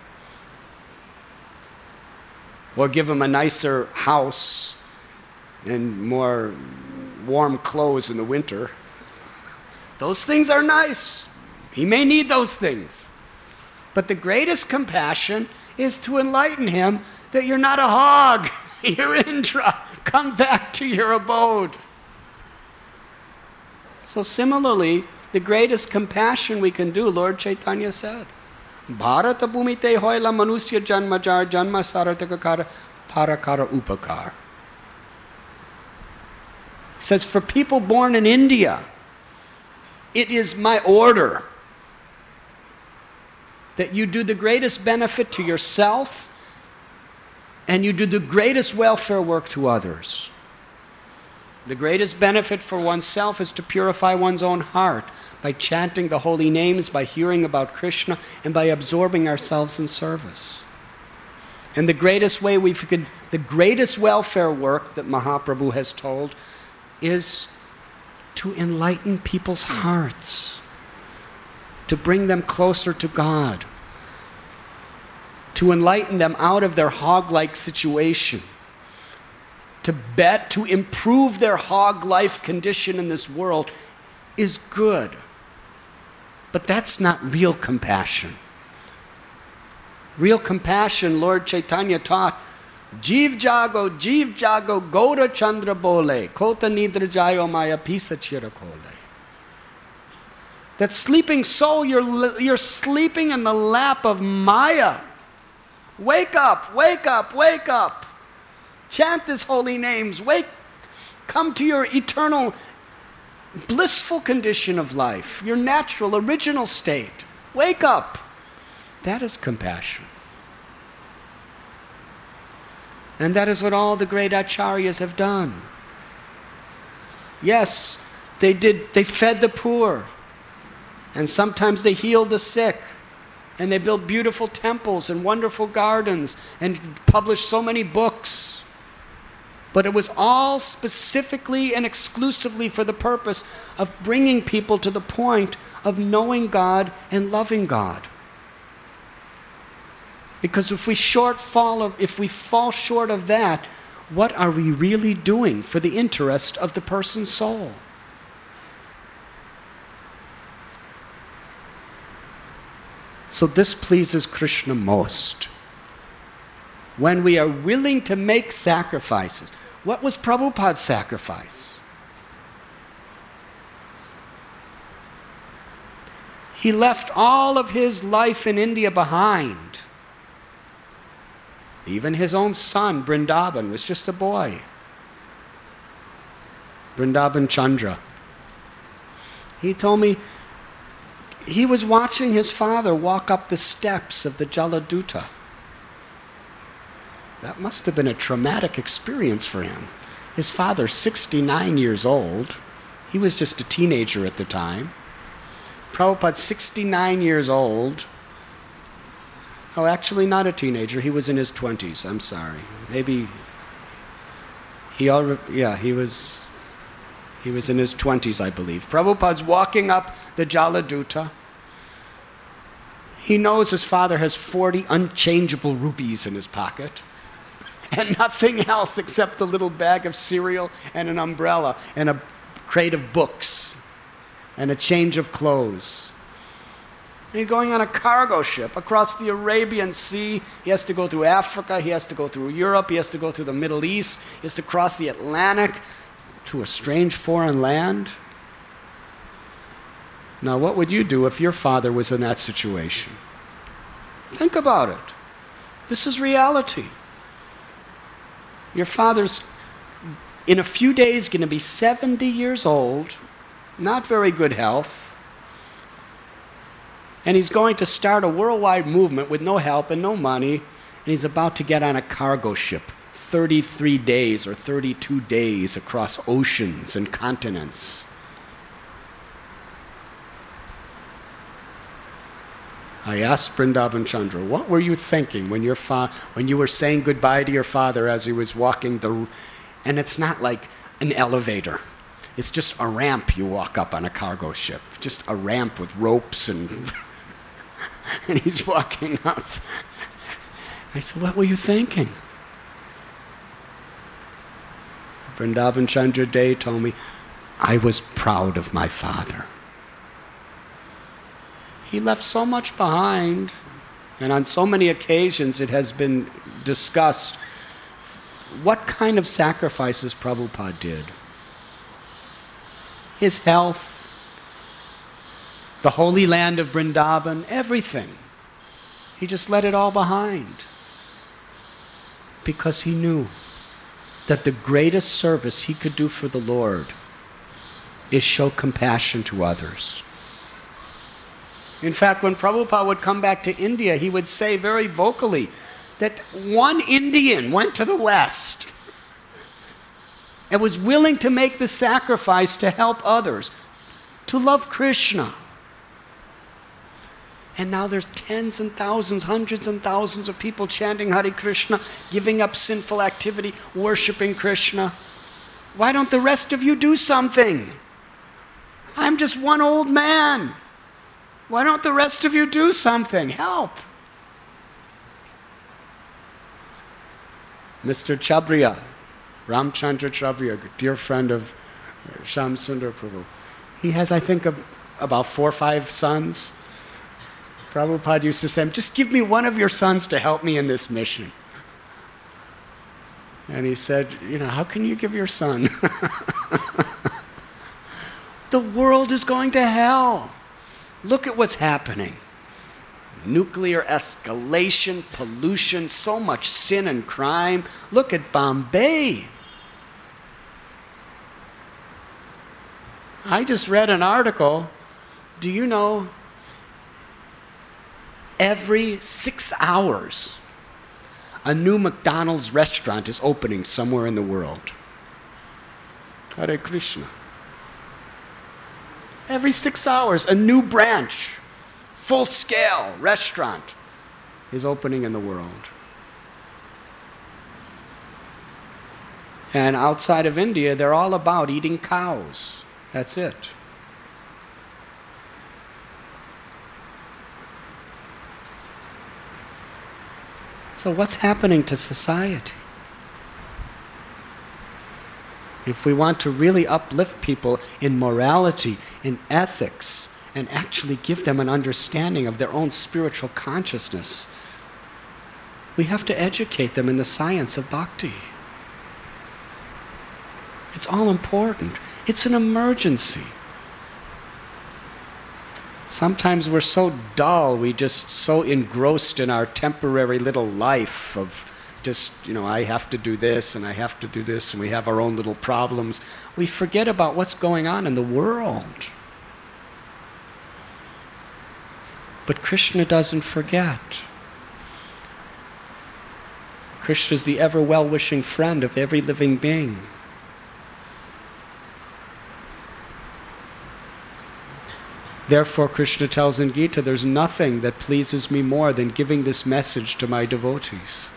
or give him a nicer house and more warm clothes in the winter. Those things are nice. He may need those things. But the greatest compassion is to enlighten him that you're not a hog. You're Indra. Come back to your abode. So similarly, the greatest compassion we can do, Lord Chaitanya said, Bharata bhumite hoila manusya janmajar janma saratakakara parakara upakar. He says, for people born in India, it is my order that you do the greatest benefit to yourself and you do the greatest welfare work to others. The greatest benefit for oneself is to purify one's own heart by chanting the holy names, by hearing about Krishna, and by absorbing ourselves in service. And the greatest way we could, the greatest welfare work that Mahaprabhu has told is to enlighten people's hearts, to bring them closer to God, to enlighten them out of their hog-like situation, to bet, to improve their hog life condition in this world is good. But that's not real compassion. Real compassion, Lord Chaitanya taught, Jeev jago, jeev jago, Gaura Chandra bole, Kota nidra jayo maya pisa chirakole. That sleeping soul, you're, you're sleeping in the lap of Maya. Wake up, wake up, wake up. Chant His holy names. Wake, come to your eternal, blissful condition of life, your natural, original state. Wake up. That is compassion. And that is what all the great acharyas have done. Yes, they did, they fed the poor. And sometimes they healed the sick. And they built beautiful temples and wonderful gardens and published so many books. But it was all specifically and exclusively for the purpose of bringing people to the point of knowing God and loving God. Because if we shortfall of, if we fall short of that, what are we really doing for the interest of the person's soul? So this pleases Krishna most. When we are willing to make sacrifices. What was Prabhupada's sacrifice? He left all of his life in India behind. Even his own son, Vrindavan, was just a boy. Vrindavan Chandra. He told me he was watching his father walk up the steps of the Jaladuta. That must have been a traumatic experience for him. His father, sixty-nine years old, he was just a teenager at the time, Prabhupada's sixty-nine years old. Oh, actually not a teenager. He was in his twenties. I'm sorry. Maybe he already, yeah, he was, he was in his twenties, I believe. Prabhupada's walking up the Jaladuta. He knows his father has forty unchangeable rupees in his pocket and nothing else except the little bag of cereal and an umbrella and a crate of books and a change of clothes. And he's going on a cargo ship across the Arabian Sea. He has to go through Africa, he has to go through Europe, he has to go through the Middle East, he has to cross the Atlantic to a strange foreign land. Now, what would you do if your father was in that situation? Think about it. This is reality. Your father's, in a few days, going to be seventy years old, not very good health, and he's going to start a worldwide movement with no help and no money, and he's about to get on a cargo ship, thirty-three days or thirty-two days across oceans and continents. I asked Vrindavan Chandra, what were you thinking when, your fa- when you were saying goodbye to your father as he was walking the... And it's not like an elevator. It's just a ramp you walk up on a cargo ship. Just a ramp with ropes and... and he's walking up. I said, what were you thinking? Vrindavan Chandra Day told me, I was proud of my father. He left so much behind, and on so many occasions it has been discussed what kind of sacrifices Prabhupada did. His health, the holy land of Vrindavan, everything. He just let it all behind because he knew that the greatest service he could do for the Lord is show compassion to others. In fact, when Prabhupada would come back to India, he would say very vocally that one Indian went to the West and was willing to make the sacrifice to help others, to love Krishna. And now there's tens and thousands, hundreds and thousands of people chanting Hare Krishna, giving up sinful activity, worshiping Krishna. Why don't the rest of you do something? I'm just one old man. Why don't the rest of you do something? Help. Mister Chabriya, Ramchandra Chabriya, dear friend of Shyam Sundar Prabhu, he has, I think, a, about four or five sons. Prabhupada used to say, just give me one of your sons to help me in this mission. And he said, you know, how can you give your son? The world is going to hell. Look at what's happening. Nuclear escalation, pollution, so much sin and crime. Look at Bombay. I just read an article. Do you know every six hours a new McDonald's restaurant is opening somewhere in the world? Hare Krishna. Every six hours, a new branch, full-scale restaurant is opening in the world. And outside of India, they're all about eating cows. That's it. So what's happening to society? If we want to really uplift people in morality, in ethics, and actually give them an understanding of their own spiritual consciousness, we have to educate them in the science of bhakti. It's all important. It's an emergency. Sometimes we're so dull, we just so engrossed in our temporary little life of just, you know, I have to do this and I have to do this, and we have our own little problems. We forget about what's going on in the world. But Krishna doesn't forget. Krishna is the ever well-wishing friend of every living being. Therefore, Krishna tells in Gita, there's nothing that pleases me more than giving this message to my devotees.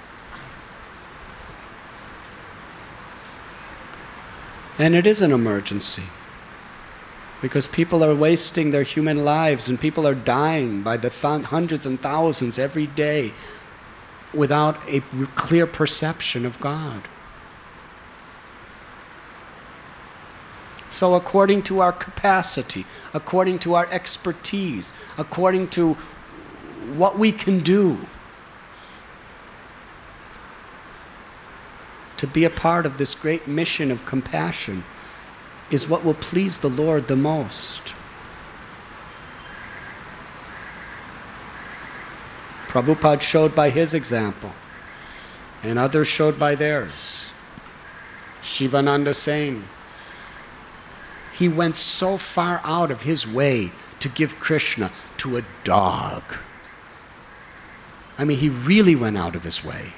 And it is an emergency, because people are wasting their human lives and people are dying by the th- hundreds and thousands every day without a clear perception of God. So according to our capacity, according to our expertise, according to what we can do to be a part of this great mission of compassion is what will please the Lord the most. Prabhupada showed by his example, and others showed by theirs. Shivananda Sen, he went so far out of his way to give Krishna to a dog. I mean, he really went out of his way.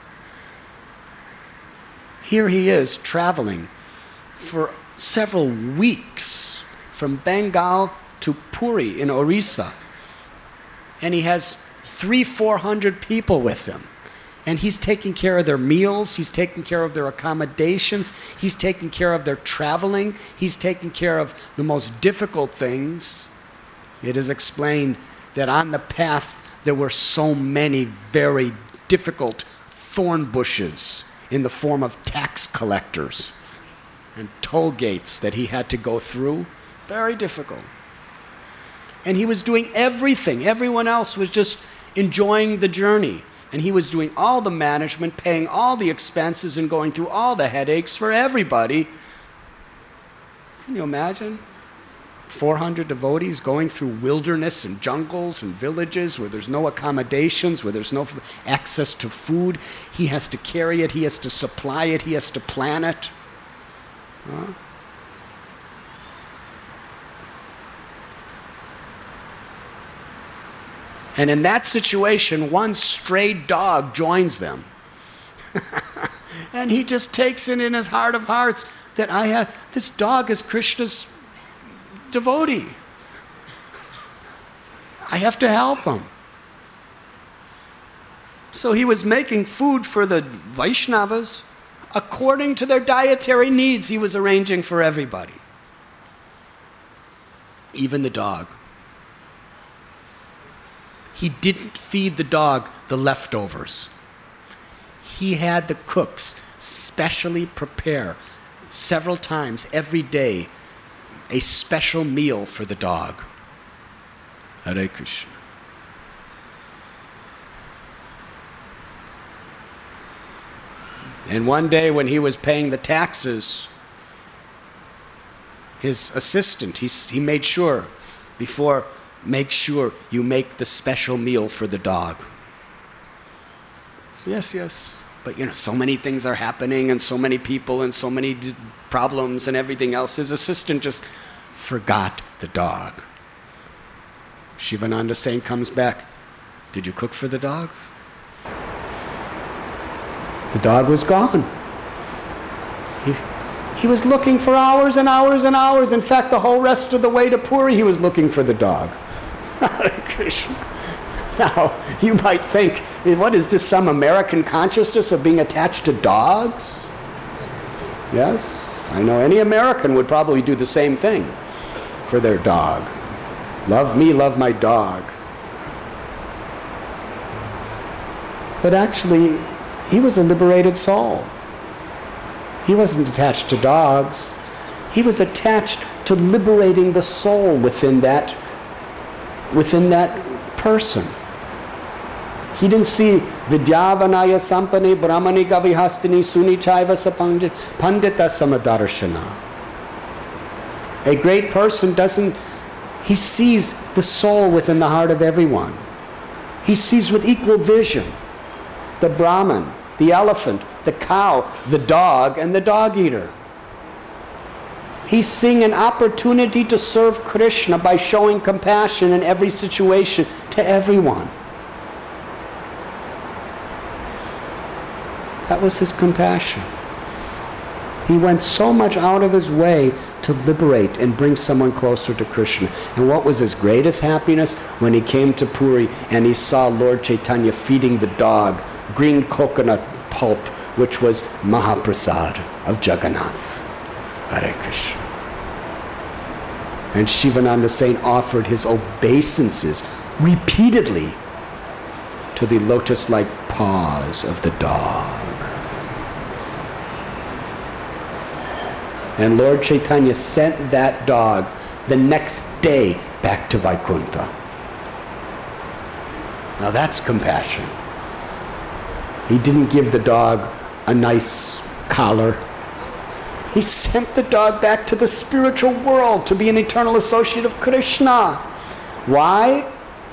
Here he is traveling for several weeks from Bengal to Puri in Orissa. And he has three, four hundred people with him. And he's taking care of their meals, he's taking care of their accommodations, he's taking care of their traveling, he's taking care of the most difficult things. It is explained that on the path there were so many very difficult thorn bushes in the form of tax collectors and toll gates that he had to go through. Very difficult. And he was doing everything. Everyone else was just enjoying the journey. And he was doing all the management, paying all the expenses, and going through all the headaches for everybody. Can you imagine? four hundred devotees going through wilderness and jungles and villages where there's no accommodations, where there's no access to food. He has to carry it, he has to supply it, he has to plan it. Huh? And in that situation, one stray dog joins them. And he just takes it in his heart of hearts that I have, this dog is Krishna's devotee. I have to help him. So he was making food for the Vaishnavas according to their dietary needs. He was arranging for everybody, even the dog. He didn't feed the dog the leftovers. He had the cooks specially prepare several times every day a special meal for the dog. Hare Krishna. And one day when he was paying the taxes, his assistant, he, he made sure, before, make sure you make the special meal for the dog. Yes, yes. But you know, so many things are happening and so many people and so many d- problems and everything else. His assistant just forgot the dog. Shivananda Sen comes back. Did you cook for the dog? The dog was gone. He, he was looking for hours and hours and hours. In fact, the whole rest of the way to Puri, he was looking for the dog. Hare Krishna. Now, you might think, what is this, some American consciousness of being attached to dogs? Yes, I know any American would probably do the same thing for their dog. Love me, love my dog. But actually, he was a liberated soul. He wasn't attached to dogs. He was attached to liberating the soul within that, within that person. He didn't see Vidyavanaya Sampane Brahmani Gavihastini Suni Chaiva Pandita Samadarshana. A great person doesn't, he sees the soul within the heart of everyone. He sees with equal vision the Brahman, the elephant, the cow, the dog, and the dog eater. He's seeing an opportunity to serve Krishna by showing compassion in every situation to everyone. That was his compassion. He went so much out of his way to liberate and bring someone closer to Krishna. And what was his greatest happiness? When he came to Puri and he saw Lord Chaitanya feeding the dog green coconut pulp, which was Mahaprasad of Jagannath. Hare Krishna. And Shivananda Sain offered his obeisances repeatedly to the lotus-like paws of the dog. And Lord Chaitanya sent that dog the next day back to Vaikuntha. Now that's compassion. He didn't give the dog a nice collar. He sent the dog back to the spiritual world to be an eternal associate of Krishna. Why?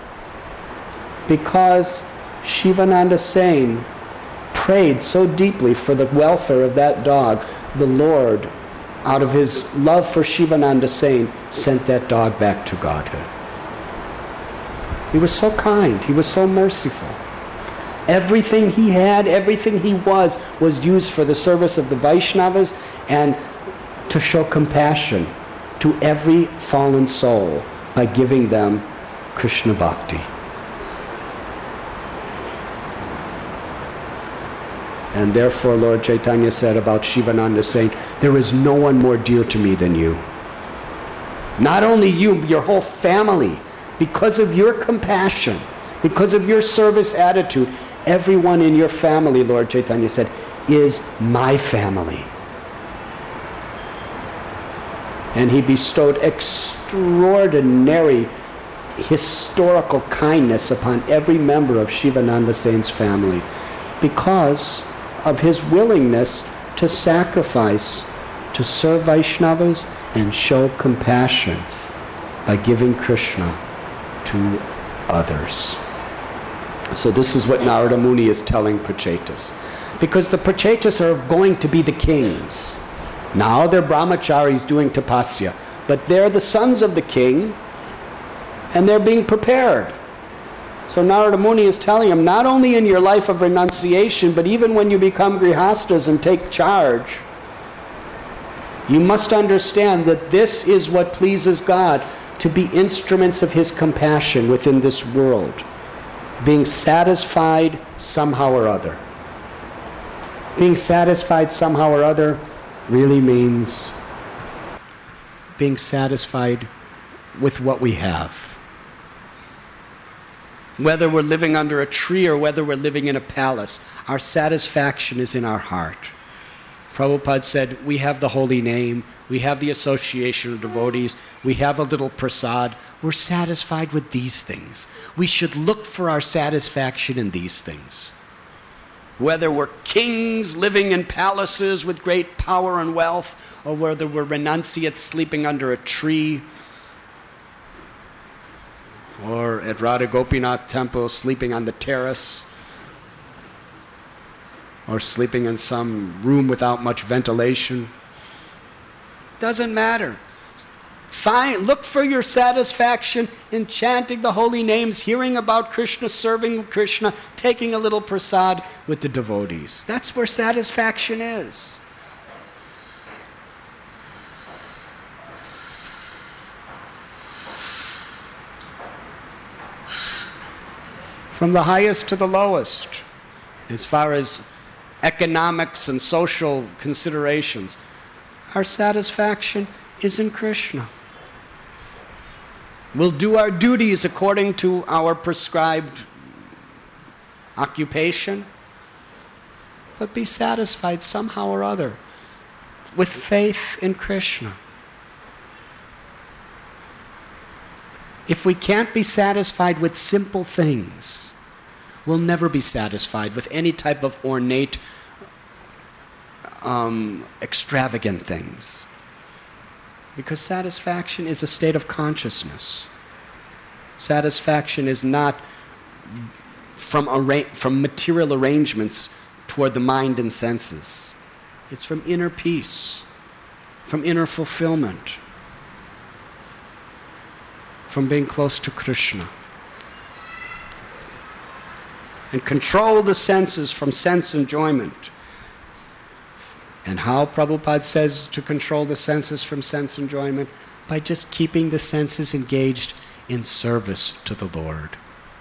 Because Shivananda Sain prayed so deeply for the welfare of that dog, the Lord, out of his love for Shivananda Sain, sent that dog back to Godhead. He was so kind. He was so merciful. Everything he had, everything he was, was used for the service of the Vaishnavas and to show compassion to every fallen soul by giving them Krishna Bhakti. And therefore Lord Chaitanya said about Shivananda Sain, there is no one more dear to me than you. Not only you, your whole family. Because of your compassion, because of your service attitude, everyone in your family, Lord Chaitanya said, is my family. And he bestowed extraordinary historical kindness upon every member of Shivananda Sain's family because of his willingness to sacrifice, to serve Vaishnavas and show compassion by giving Krishna to others. So this is what Narada Muni is telling Prachetas. Because the Prachetas are going to be the kings. Now they're brahmacharis doing tapasya, but they're the sons of the king and they're being prepared. So Narada Muni is telling them, not only in your life of renunciation, but even when you become grihastas and take charge, you must understand that this is what pleases God, to be instruments of his compassion within this world, being satisfied somehow or other. Being satisfied somehow or other really means being satisfied with what we have. Whether we're living under a tree or whether we're living in a palace, our satisfaction is in our heart. Prabhupada said, we have the holy name, we have the association of devotees, we have a little prasad, we're satisfied with these things. We should look for our satisfaction in these things. Whether we're kings living in palaces with great power and wealth, or whether we're renunciates sleeping under a tree, or at Radha Gopinath temple sleeping on the terrace, or sleeping in some room without much ventilation. Doesn't matter. Find, look for your satisfaction in chanting the holy names, hearing about Krishna, serving Krishna, taking a little prasad with the devotees. That's where satisfaction is. From the highest to the lowest, as far as economics and social considerations, our satisfaction is in Krishna. We'll do our duties according to our prescribed occupation, but be satisfied somehow or other with faith in Krishna. If we can't be satisfied with simple things, we'll never be satisfied with any type of ornate, um, extravagant things. Because satisfaction is a state of consciousness. Satisfaction is not from, arra- from material arrangements toward the mind and senses. It's from inner peace, from inner fulfillment, from being close to Krishna. And control the senses from sense enjoyment. And how Prabhupada says to control the senses from sense enjoyment? By just keeping the senses engaged in service to the Lord.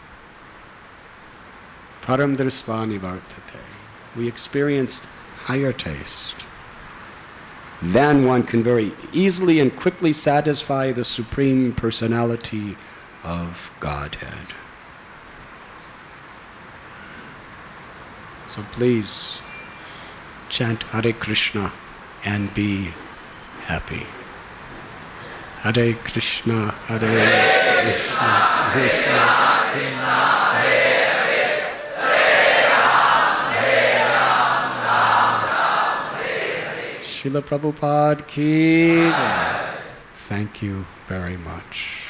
Param drisvani vartate. We experience higher taste. Then one can very easily and quickly satisfy the Supreme Personality of Godhead. So please, chant Hare Krishna and be happy. Hare Krishna, Hare Krishna, Krishna Krishna, Hare Hare, Hare Ram, Hare Ram, Ram Ram, Hare Hare. Srila Prabhupada ki jai. Thank you very much.